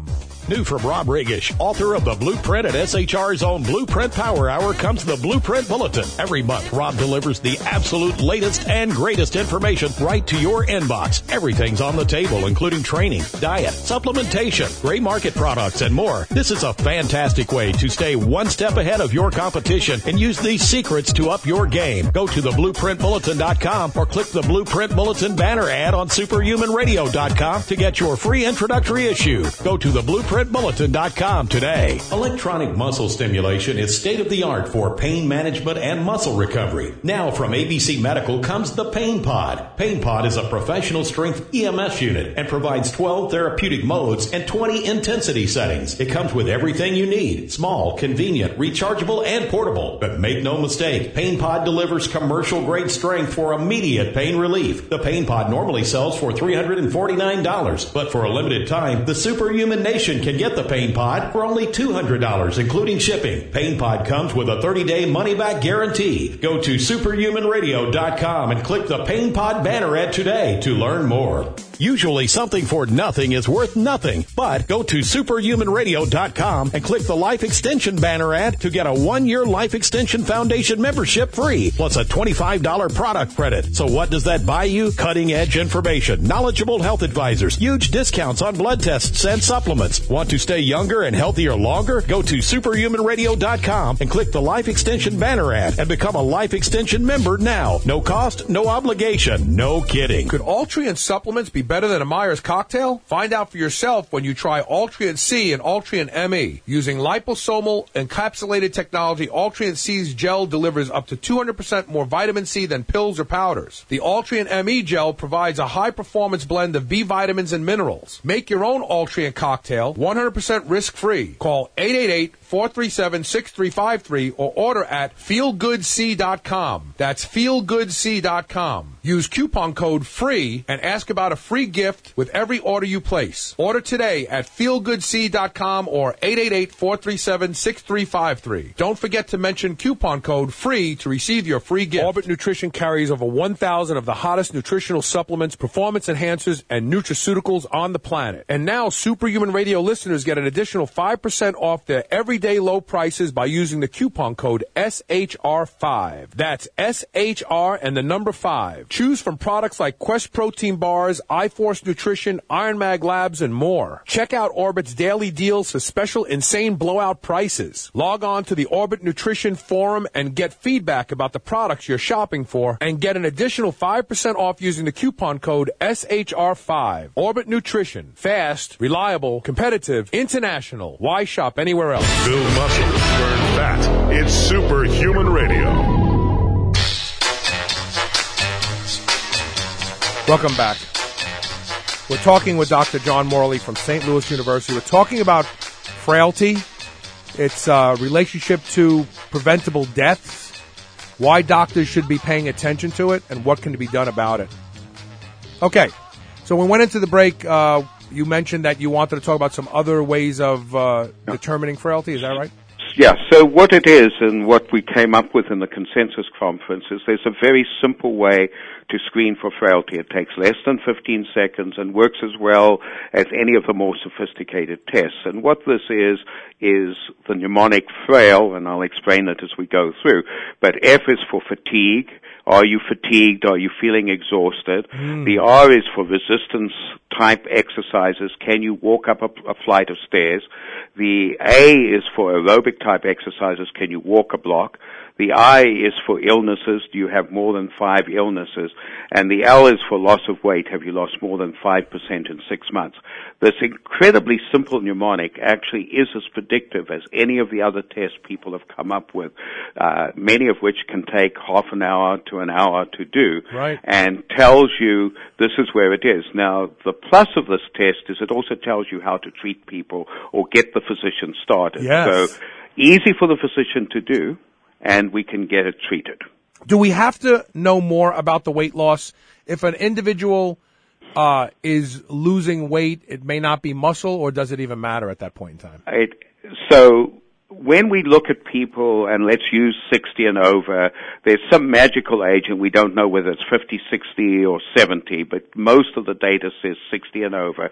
New from Rob Regish, author of The Blueprint at S H R's own Blueprint Power Hour, comes the Blueprint Bulletin. Every month, Rob delivers the absolute latest and greatest information right to your inbox. Everything's on the table, including training, diet, supplementation, gray market products, and more. This is a fantastic way to stay one step ahead of your competition and use these secrets to up your game. Go to the blueprint bulletin dot com or click the Blueprint Bulletin banner ad on superhuman radio dot com to get your free introductory issue. Go to the blueprint bulletin dot com today. Electronic muscle stimulation is state-of-the-art for pain management and muscle recovery. Now from A B C Medical comes the Pain Pod. Pain Pod is a professional strength E M S unit and provides twelve therapeutic modes and twenty intensity settings. It comes with everything you need. Small, convenient, rechargeable, and portable. But make no mistake, Pain Pod delivers commercial-grade strength for immediate pain relief. The Pain Pod normally sells for three hundred forty-nine dollars, but for a limited time, the Superhuman Nation can get the Pain Pod for only two hundred dollars, including shipping. Pain Pod comes with a thirty-day money-back guarantee. Go to superhuman radio dot com and click the Pain Pod banner ad today to learn more. Usually something for nothing is worth nothing, but go to superhuman radio dot com and click the Life Extension banner ad to get a one-year Life Extension Foundation membership free, plus a twenty-five dollars product credit. So what does that buy you? Cutting-edge information, knowledgeable health advisors, huge discounts on blood tests and supplements. Want to stay younger and healthier longer? Go to superhuman radio dot com and click the Life Extension banner ad and become a Life Extension member now. No cost, no obligation, no kidding. Could Altria supplements be better than a Myers cocktail? Find out for yourself when you try Altria C and Altria M E. Using liposomal encapsulated technology, Altria C's gel delivers up to two hundred percent more vitamin C than pills or powders. The Altria M E gel provides a high-performance blend of B vitamins and minerals. Make your own Altria cocktail one hundred percent risk-free. Call eight eight eight, four three seven, six three five three or order at feel good c dot com. That's feel good c dot com. Use coupon code FREE and ask about a free gift with every order you place. Order today at feel good c dot com or eight eight eight, four three seven, six three five three. Don't forget to mention coupon code FREE to receive your free gift. Orbit Nutrition carries over one thousand of the hottest nutritional supplements, performance enhancers, and nutraceuticals on the planet. And now Superhuman Radio listeners get an additional five percent off their everyday low prices by using the coupon code S H R five. That's S H R and the number five. Choose from products like Quest Protein Bars, iForce Nutrition, Iron Mag Labs, and more. Check out Orbit's daily deals for special insane blowout prices. Log on to the Orbit Nutrition Forum and get feedback about the products you're shopping for and get an additional five percent off using the coupon code S H R five. Orbit Nutrition. Fast, reliable, competitive, international. Why shop anywhere else? Build muscle, burn fat. It's Superhuman Radio. Welcome back. We're talking with Doctor John Morley from Saint Louis University. We're talking about frailty, its uh, relationship to preventable deaths, why doctors should be paying attention to it, and what can be done about it. Okay, so we went into the break. Uh, you mentioned that you wanted to talk about some other ways of uh, determining frailty. Is that right? Yeah, so what it is and what we came up with in the consensus conference is there's a very simple way to screen for frailty. It takes less than fifteen seconds and works as well as any of the more sophisticated tests. And what this is, is the mnemonic FRAIL, and I'll explain it as we go through. But F is for fatigue. Are you fatigued? Are you feeling exhausted? Mm. The R is for resistance type exercises. Can you walk up a, a flight of stairs? The A is for aerobic type exercises. Can you walk a block? The I is for illnesses. Do you have more than five illnesses? And the L is for loss of weight. Have you lost more than five percent in six months? This incredibly simple mnemonic actually is as predictive as any of the other tests people have come up with, uh, many of which can take half an hour to an hour to do, right, and tells you this is where it is. Now, the plus of this test is it also tells you how to treat people or get the physician started. Yes. So easy for the physician to do, and we can get it treated. Do we have to know more about the weight loss? If an individual uh, is losing weight, it may not be muscle, or does it even matter at that point in time? It, so when we look at people, and let's use sixty and over, there's some magical age, and we don't know whether it's fifty, sixty, or seventy, but most of the data says sixty and over.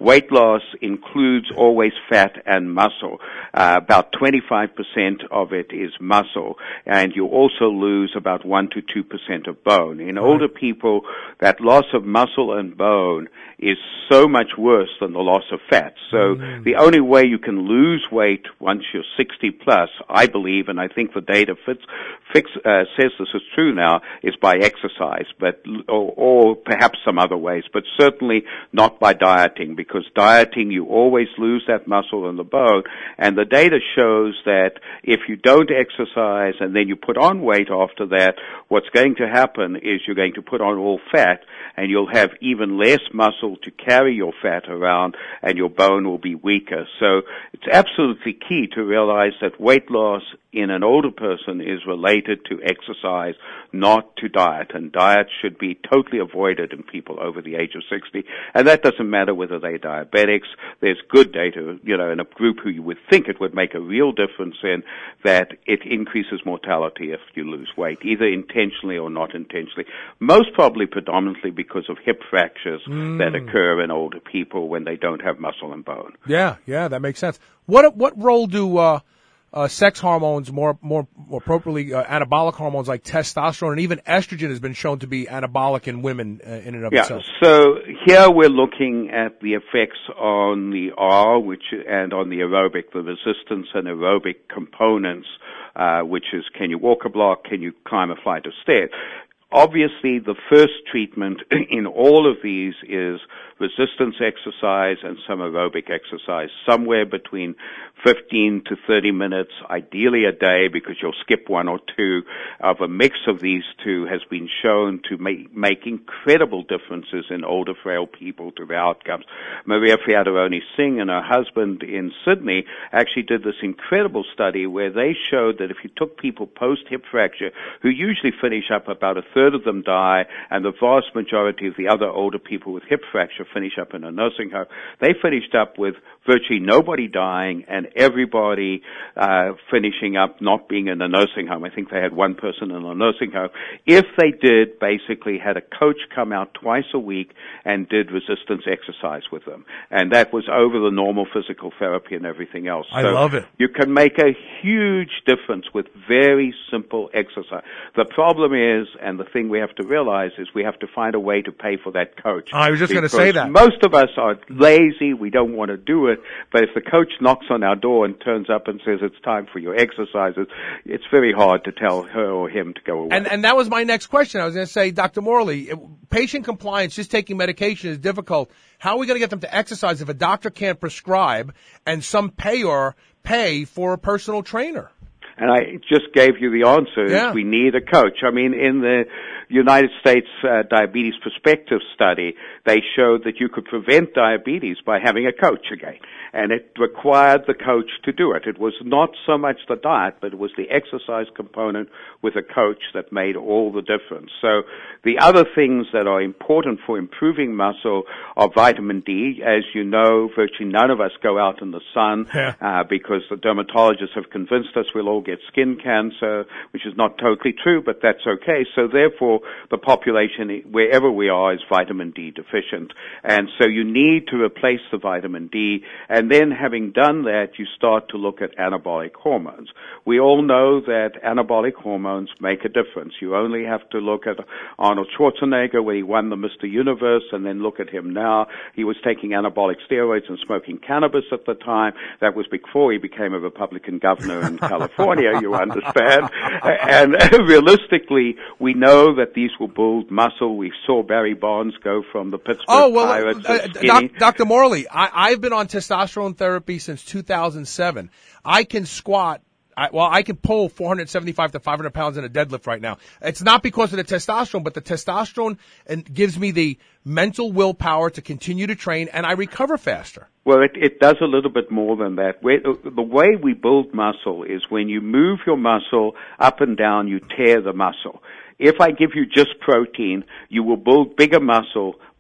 weight loss includes always fat and muscle. Uh, about twenty-five percent of it is muscle, and you also lose about one to two percent of bone. In right. older people, that loss of muscle and bone is so much worse than the loss of fat. So mm. the only way you can lose weight once you're sixty plus, I believe, and I think the data fits, fix, uh, says this is true now, is by exercise, but or, or perhaps some other ways, but certainly not by dieting, because dieting you always lose that muscle and the bone, and the data shows that if you don't exercise and then you put on weight after that, what's going to happen is you're going to put on all fat, and you'll have even less muscle to carry your fat around, and your bone will be weaker. So it's absolutely key to realize that weight loss in an older person is related to exercise, not to diet. And diet should be totally avoided in people over the age of sixty. And that doesn't matter whether they're diabetics. There's good data, you know, in a group who you would think it would make a real difference in, that it increases mortality if you lose weight, either intentionally or not intentionally. Most probably predominantly because of hip fractures mm. that occur in older people when they don't have muscle and bone. Yeah, yeah, that makes sense. What what role do uh, uh, sex hormones, more more, more appropriately uh, anabolic hormones like testosterone and even estrogen, has been shown to be anabolic in women uh, in and of yeah, itself? So here we're looking at the effects on the R, which and on the aerobic, the resistance and aerobic components, uh, which is can you walk a block, can you climb a flight of stairs. Obviously, the first treatment in all of these is resistance exercise and some aerobic exercise, somewhere between fifteen to thirty minutes, ideally a day, because you'll skip one or two. Of a mix of these two has been shown to make, make incredible differences in older, frail people to the outcomes. Maria Fiataroni Singh and her husband in Sydney actually did this incredible study where they showed that if you took people post-hip fracture, who usually finish up about a third of them die, and the vast majority of the other older people with hip fracture finish up in a nursing home, they finished up with virtually nobody dying and everybody uh, finishing up not being in a nursing home. I think they had one person in a nursing home. If they did, basically had a coach come out twice a week and did resistance exercise with them. And that was over the normal physical therapy and everything else. I so love it. You can make a huge difference with very simple exercise. The problem is, and the thing we have to realize is we have to find a way to pay for that coach. I was just going to say that. Most of us are lazy. We don't want to do it. But if the coach knocks on our door and turns up and says it's time for your exercises, it's very hard to tell her or him to go away. And, and that was my next question. I was going to say, Doctor Morley, patient compliance, just taking medication is difficult. How are we going to get them to exercise if a doctor can't prescribe and some payer pay for a personal trainer? And I just gave you the answer. Yeah. Is we need a coach. I mean, in the United States uh, Diabetes Perspective study, they showed that you could prevent diabetes by having a coach again. And it required the coach to do it. It was not so much the diet, but it was the exercise component with a coach that made all the difference. So the other things that are important for improving muscle are vitamin D. As you know, virtually none of us go out in the sun yeah. uh, because the dermatologists have convinced us we'll all get skin cancer, which is not totally true, but that's okay. So therefore, the population, wherever we are, is vitamin D deficient. And so you need to replace the vitamin D. And then having done that, you start to look at anabolic hormones. We all know that anabolic hormones make a difference. You only have to look at Arnold Schwarzenegger when he won the Mister Universe, and then look at him now. He was taking anabolic steroids and smoking cannabis at the time. That was before he became a Republican governor in California, you understand. And realistically, we know that these will build muscle. We saw Barry Bonds go from the Pittsburgh oh, well, Pirates. Uh, doc, Doctor Morley, I, I've been on testosterone therapy since two thousand seven. I can squat. I, well, I can pull four hundred seventy-five to five hundred pounds in a deadlift right now. It's not because of the testosterone, but the testosterone and gives me the mental willpower to continue to train, and I recover faster. Well, it, it does a little bit more than that. Where, the way we build muscle is when you move your muscle up and down, you tear the muscle. If I give you just protein, you will build bigger muscle,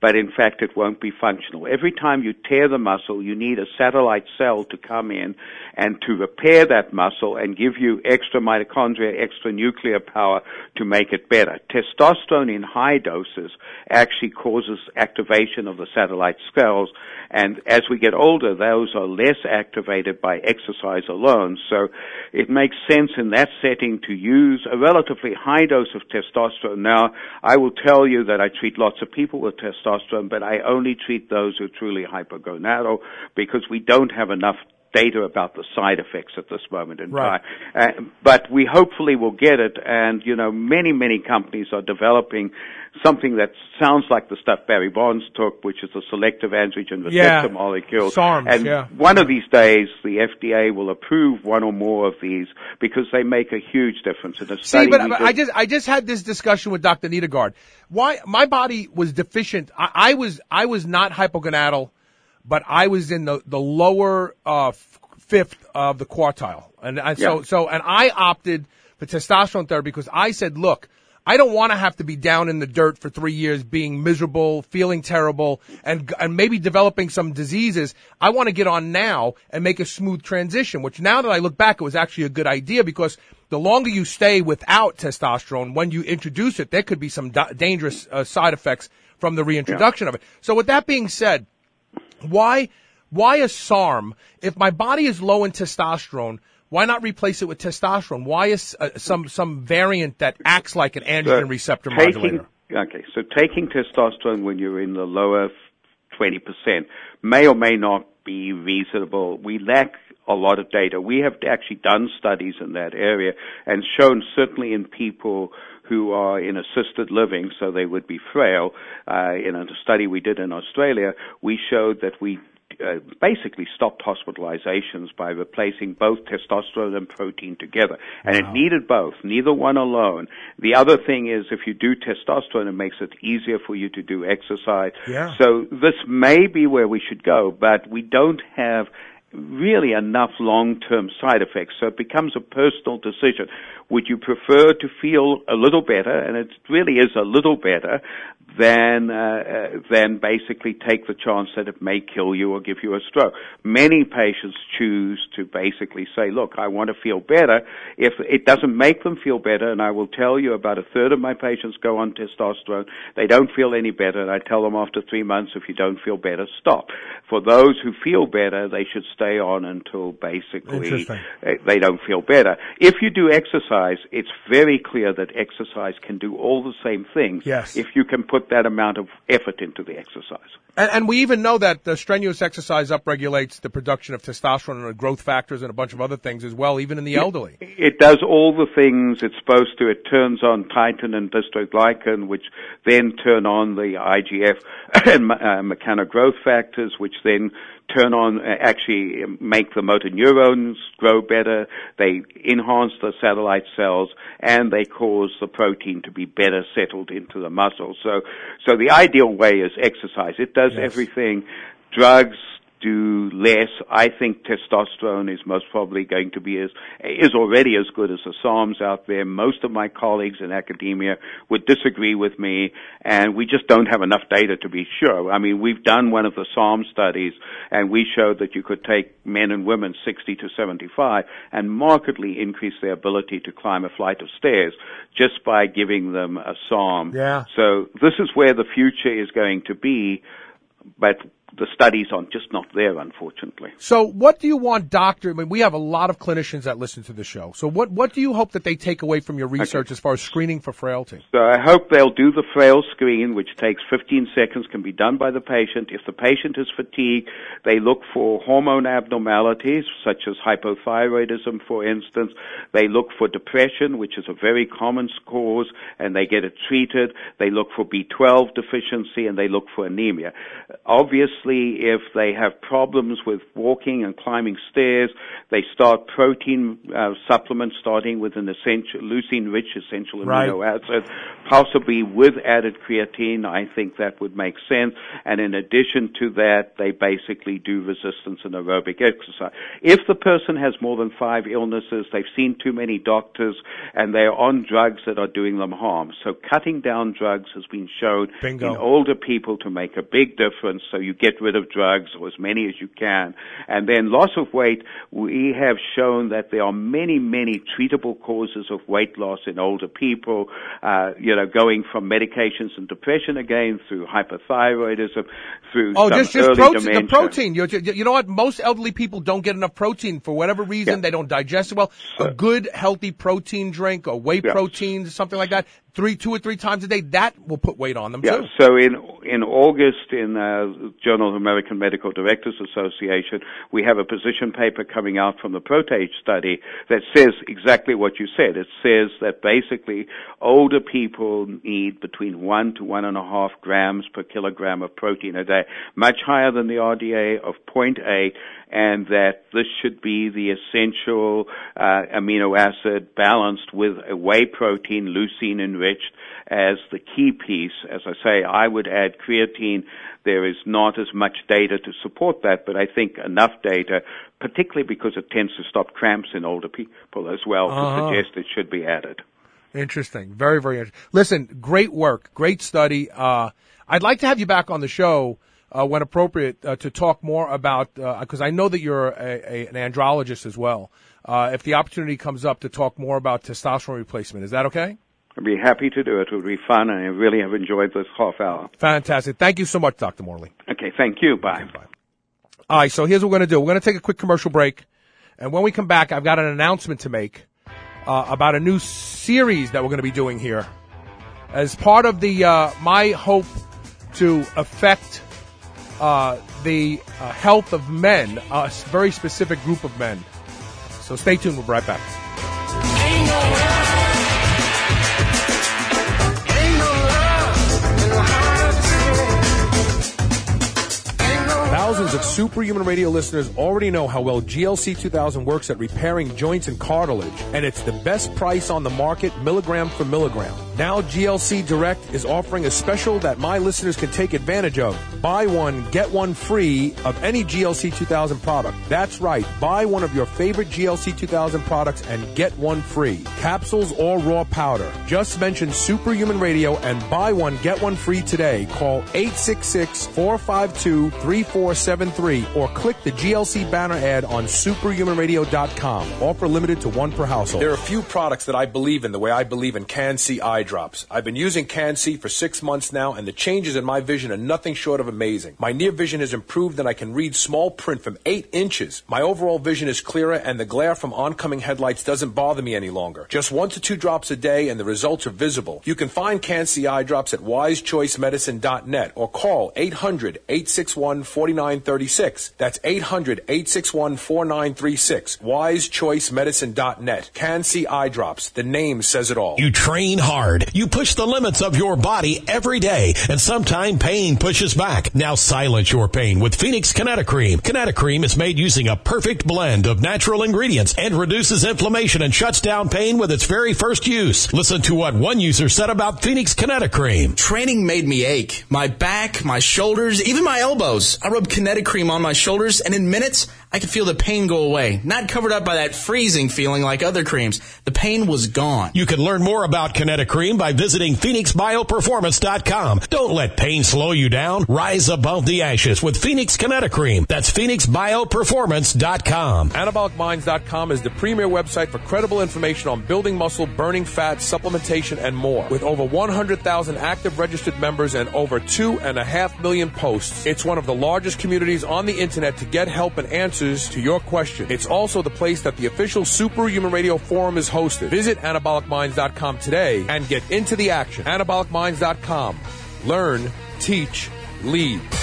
but in fact it won't be functional. Every time you tear the muscle, you need a satellite cell to come in and to repair that muscle and give you extra mitochondria, extra nuclear power to make it better. Testosterone in high doses actually causes activation of the satellite cells, and as we get older, those are less activated by exercise alone. So it makes sense in that setting to use a relatively high dose of testosterone. Now, I will tell you that I treat lots of people with testosterone, but I only treat those who are truly hypogonadal because we don't have enough data about the side effects at this moment in right. time. Uh, but we hopefully will get it, and, you know, many, many companies are developing something that sounds like the stuff Barry Bonds took, which is a selective androgen receptor yeah. molecule. SARMs, and yeah. one of these days, the F D A will approve one or more of these because they make a huge difference in a study. See, but, but did, I just I just had this discussion with Doctor Niedergard. Why my body was deficient? I, I was I was not hypogonadal, but I was in the the lower uh, f- fifth of the quartile, and, and so yeah. so and I opted for testosterone therapy because I said, look, I don't want to have to be down in the dirt for three years, being miserable, feeling terrible, and and maybe developing some diseases. I want to get on now and make a smooth transition, which now that I look back, it was actually a good idea because the longer you stay without testosterone, when you introduce it, there could be some da- dangerous uh, side effects from the reintroduction yeah. of it. So with that being said, why why a SARM? If my body is low in testosterone, why not replace it with testosterone? Why is uh, some some variant that acts like an androgen so receptor taking, modulator? Okay, so taking testosterone when you're in the lower twenty percent may or may not be reasonable. We lack a lot of data. We have actually done studies in that area and shown certainly in people who are in assisted living, so they would be frail. Uh, in a study we did in Australia, we showed that we Uh, basically stopped hospitalizations by replacing both testosterone and protein together. And wow. it needed both, neither one alone. The other thing is if you do testosterone, it makes it easier for you to do exercise. Yeah. So this may be where we should go, but we don't have really enough long-term side effects. So it becomes a personal decision. Would you prefer to feel a little better, and it really is a little better, than uh, uh, than basically take the chance that it may kill you or give you a stroke? Many patients choose to basically say, look, I want to feel better. If it doesn't make them feel better, and I will tell you about a third of my patients go on testosterone, they don't feel any better, and I tell them after three months, if you don't feel better, stop. For those who feel better, they should stay on until basically they don't feel better. If you do exercise, it's very clear that exercise can do all the same things yes. if you can put that amount of effort into the exercise. And, and we even know that the strenuous exercise upregulates the production of testosterone and the growth factors and a bunch of other things as well, even in the elderly. It does all the things it's supposed to. It turns on titin and dystroglycan, which then turn on the I G F and uh, mechanogrowth factors, which then turn on, uh, actually make the motor neurons grow better. They enhance the satellite cells, and they cause the protein to be better settled into the muscle. So, so the ideal way is exercise. It does yes. everything. Drugs do less. I think testosterone is most probably going to be as, is already as good as the SARMs out there. Most of my colleagues in academia would disagree with me, and we just don't have enough data to be sure. I mean, we've done one of the SARM studies, and we showed that you could take men and women sixty to seventy-five and markedly increase their ability to climb a flight of stairs just by giving them a SARM. Yeah. So this is where the future is going to be, but the studies are just not there, unfortunately. So what do you want, doctor? I mean, we have a lot of clinicians that listen to the show. So what, what do you hope that they take away from your research okay. as far as screening for frailty? So I hope they'll do the frail screen, which takes fifteen seconds, can be done by the patient. If the patient is fatigued, they look for hormone abnormalities, such as hypothyroidism, for instance. They look for depression, which is a very common cause, and they get it treated. They look for B twelve deficiency, and they look for anemia. Obviously, obviously, if they have problems with walking and climbing stairs, they start protein uh, supplements, starting with an essential leucine-rich essential right. amino acid, possibly with added creatine. I think that would make sense. And in addition to that, they basically do resistance and aerobic exercise. If the person has more than five illnesses, they've seen too many doctors, and they're on drugs that are doing them harm. So cutting down drugs has been shown Bingo. in older people to make a big difference, so you get rid of drugs, or as many as you can. And then loss of weight, we have shown that there are many, many treatable causes of weight loss in older people, uh, you know, going from medications and depression again, through hypothyroidism, through oh, some just, just early protein, dementia. the protein. You, you know what? Most elderly people don't get enough protein for whatever reason. Yeah. They don't digest it well. So, a good, healthy protein drink or whey yeah. protein, something like that, three, two or three times a day, that will put weight on them yeah. too. So in in August, in uh, Journal of American Medical Directors Association, we have a position paper coming out from the Protage study that says exactly what you said. It says that basically older people need between one to one and a half grams per kilogram of protein a day, much higher than the R D A of zero point eight, and that this should be the essential uh, amino acid balanced with a whey protein, leucine enriched, as the key piece. As I say, I would add creatine. There is not as much data to support that, but I think enough data, particularly because it tends to stop cramps in older people as well, uh-huh. to suggest it should be added. Interesting. Very, very interesting. Listen, great work. Great study. Uh, I'd like to have you back on the show uh, when appropriate uh, to talk more about, because uh, I know that you're a, a, an andrologist as well. Uh, if the opportunity comes up to talk more about testosterone replacement, is that okay? I'd be happy to do it. It would be fun, and I really have enjoyed this half hour. Fantastic. Thank you so much, Doctor Morley. Okay, thank you. Bye. Okay, bye. All right, so here's what we're going to do. We're going to take a quick commercial break, and when we come back, I've got an announcement to make uh, about a new series that we're going to be doing here. As part of the uh, my hope to affect uh, the uh, health of men, a very specific group of men. So stay tuned. We'll be right back. Thousands of Superhuman Radio listeners already know how well G L C two thousand works at repairing joints and cartilage, and it's the best price on the market, milligram for milligram. Now G L C Direct is offering a special that my listeners can take advantage of. Buy one, get one free of any G L C two thousand product. That's right, buy one of your favorite G L C two thousand products and get one free. Capsules or raw powder. Just mention Superhuman Radio and buy one, get one free today. Call eight six six, four five two, three four seven three or click the G L C banner ad on superhuman radio dot com. Offer limited to one per household. There are a few products that I believe in the way I believe in Can-C eye drops. I've been using Can-C for six months now, and the changes in my vision are nothing short of amazing. My near vision has improved, and I can read small print from eight inches. My overall vision is clearer, and the glare from oncoming headlights doesn't bother me any longer. Just one to two drops a day, and the results are visible. You can find Can-C eye drops at wise choice medicine dot net or call eight hundred, eight six one, four nine three six. That's eight hundred, eight six one, four nine three six. wise choice medicine dot net. Can-C eye drops. The name says it all. You train hard. You push the limits of your body every day, and sometimes pain pushes back. Now silence your pain with Phoenix Kinetocream. Kinetocream is made using a perfect blend of natural ingredients and reduces inflammation and shuts down pain with its very first use. Listen to what one user said about Phoenix Kinetocream. Training made me ache. My back, my shoulders, even my elbows. I rubbed Kinetocream on my shoulders, and in minutes, I could feel the pain go away. Not covered up by that freezing feeling like other creams. The pain was gone. You can learn more about Kinetocream by visiting phoenix bio performance dot com. Don't let pain slow you down. Rise above the ashes with Phoenix Kinetocream. That's phoenix bio performance dot com. anabolic minds dot com is the premier website for credible information on building muscle, burning fat, supplementation, and more. With over one hundred thousand active registered members and over two and a half million posts, it's one of the largest communities on the internet to get help and answers to your question. It's also the place that the official Superhuman Radio Forum is hosted. Visit anabolic minds dot com today and get into the action. anabolic minds dot com. Learn, teach, lead.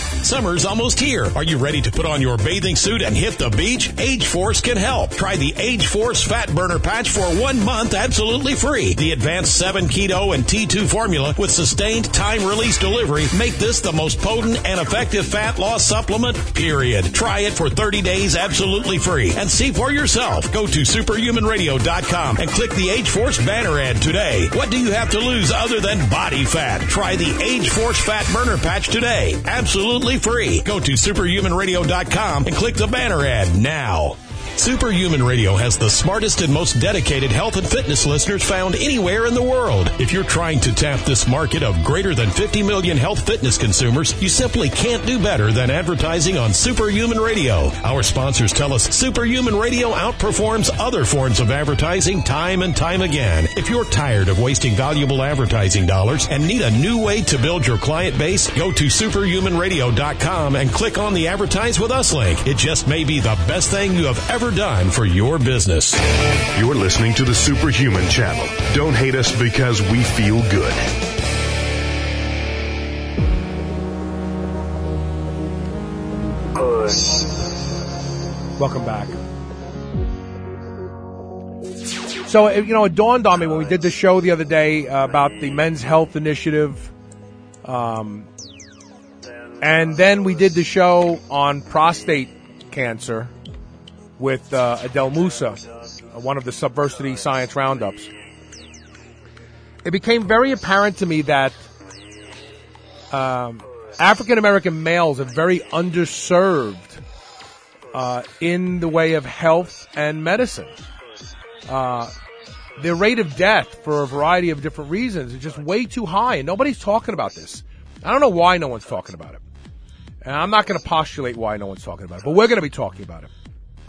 Summer's almost here. Are you ready to put on your bathing suit and hit the beach? Age Force can help. Try the Age Force Fat Burner Patch for one month absolutely free. The advanced seven Keto and T two formula with sustained time-release delivery make this the most potent and effective fat loss supplement, period. Try it for thirty days absolutely free and see for yourself. Go to superhuman radio dot com and click the Age Force banner ad today. What do you have to lose other than body fat? Try the Age Force Fat Burner Patch today. Absolutely free. Go to superhuman radio dot com and click the banner ad now. Superhuman Radio has the smartest and most dedicated health and fitness listeners found anywhere in the world. If you're trying to tap this market of greater than fifty million health fitness consumers, you simply can't do better than advertising on Superhuman Radio. Our sponsors tell us Superhuman Radio outperforms other forms of advertising time and time again. If you're tired of wasting valuable advertising dollars and need a new way to build your client base, go to superhuman radio dot com and click on the Advertise With Us link. It just may be the best thing you have ever done for your business. You're listening to the Superhuman Channel. Don't hate us because we feel good. Welcome back. So, you know, it dawned on me when we did the show the other day uh, about the Men's Health Initiative. Um, and then we did the show on prostate cancer with uh, Adele Musa, uh, one of the Subversity Science Roundups. It became very apparent to me that um, African-American males are very underserved uh, in the way of health and medicine. Uh, their rate of death for a variety of different reasons is just way too high, and nobody's talking about this. I don't know why no one's talking about it. And I'm not going to postulate why no one's talking about it, but we're going to be talking about it.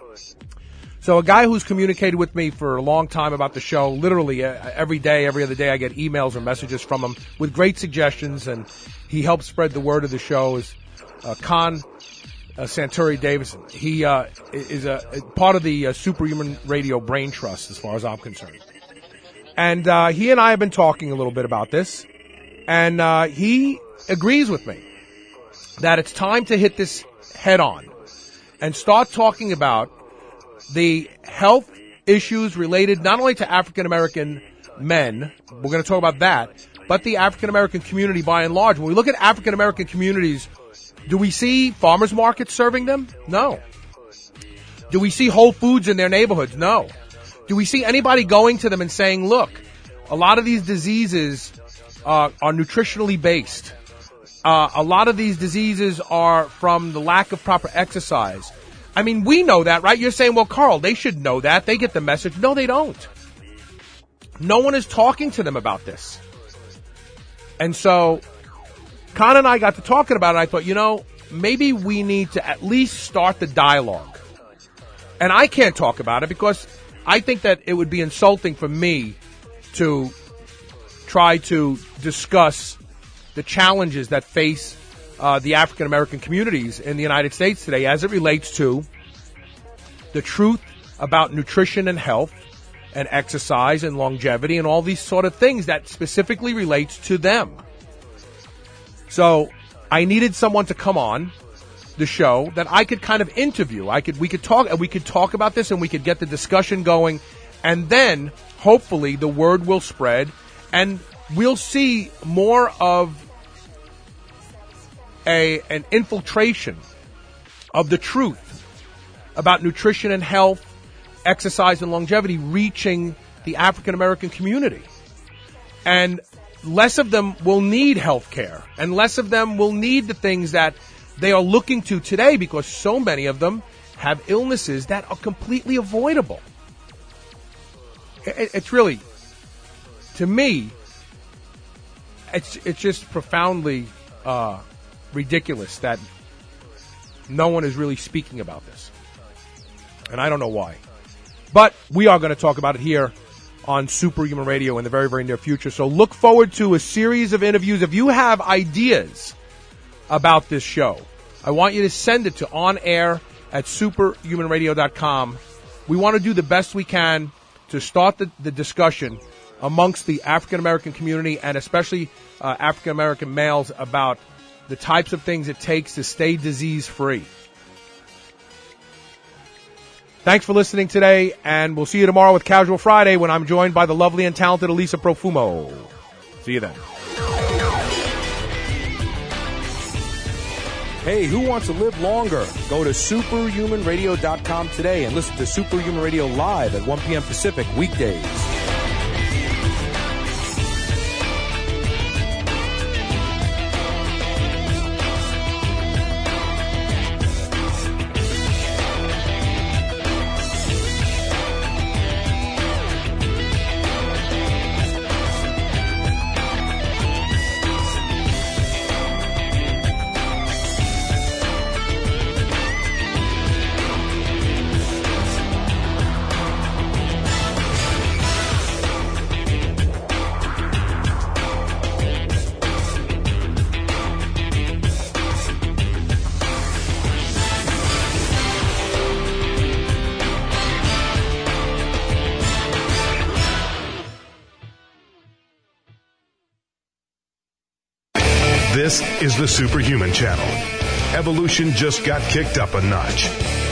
So a guy who's communicated with me for a long time about the show, literally uh, every day, every other day I get emails or messages from him with great suggestions, and he helps spread the word of the show, is uh, Con uh, Santuri Davison. He uh, is a, a part of the uh, Superhuman Radio Brain Trust as far as I'm concerned. And uh, he and I have been talking a little bit about this, and uh, he agrees with me that it's time to hit this head on and start talking about the health issues related not only to African-American men, we're going to talk about that, but the African-American community by and large. When we look at African-American communities, do we see farmers markets serving them? No. Do we see Whole Foods in their neighborhoods? No. Do we see anybody going to them and saying, look, a lot of these diseases uh, are nutritionally based. Uh, a lot of these diseases are from the lack of proper exercise. I mean, we know that, right? You're saying, well, Carl, they should know that. They get the message. No, they don't. No one is talking to them about this. And so, Con and I got to talking about it. I thought, you know, maybe we need to at least start the dialogue. And I can't talk about it because I think that it would be insulting for me to try to discuss the challenges that face Uh, the African-American communities in the United States today as it relates to the truth about nutrition and health and exercise and longevity and all these sort of things that specifically relates to them. So I needed someone to come on the show that I could kind of interview. I could, we could talk, we could talk about this and we could get the discussion going, and then hopefully the word will spread and we'll see more of A, an infiltration of the truth about nutrition and health, exercise and longevity reaching the African-American community. And less of them will need health care, and less of them will need the things that they are looking to today because so many of them have illnesses that are completely avoidable. It, it's really, to me, it's, it's just profoundly uh ridiculous that no one is really speaking about this. And I don't know why. But we are going to talk about it here on Superhuman Radio in the very, very near future. So look forward to a series of interviews. If you have ideas about this show, I want you to send it to onair at superhuman radio dot com. We want to do the best we can to start the, the discussion amongst the African-American community and especially uh, African-American males about the types of things it takes to stay disease-free. Thanks for listening today, and we'll see you tomorrow with Casual Friday when I'm joined by the lovely and talented Elisa Profumo. See you then. Hey, who wants to live longer? Go to superhuman radio dot com today and listen to Superhuman Radio live at one p.m. Pacific weekdays. This is the Superhuman Channel. Evolution just got kicked up a notch.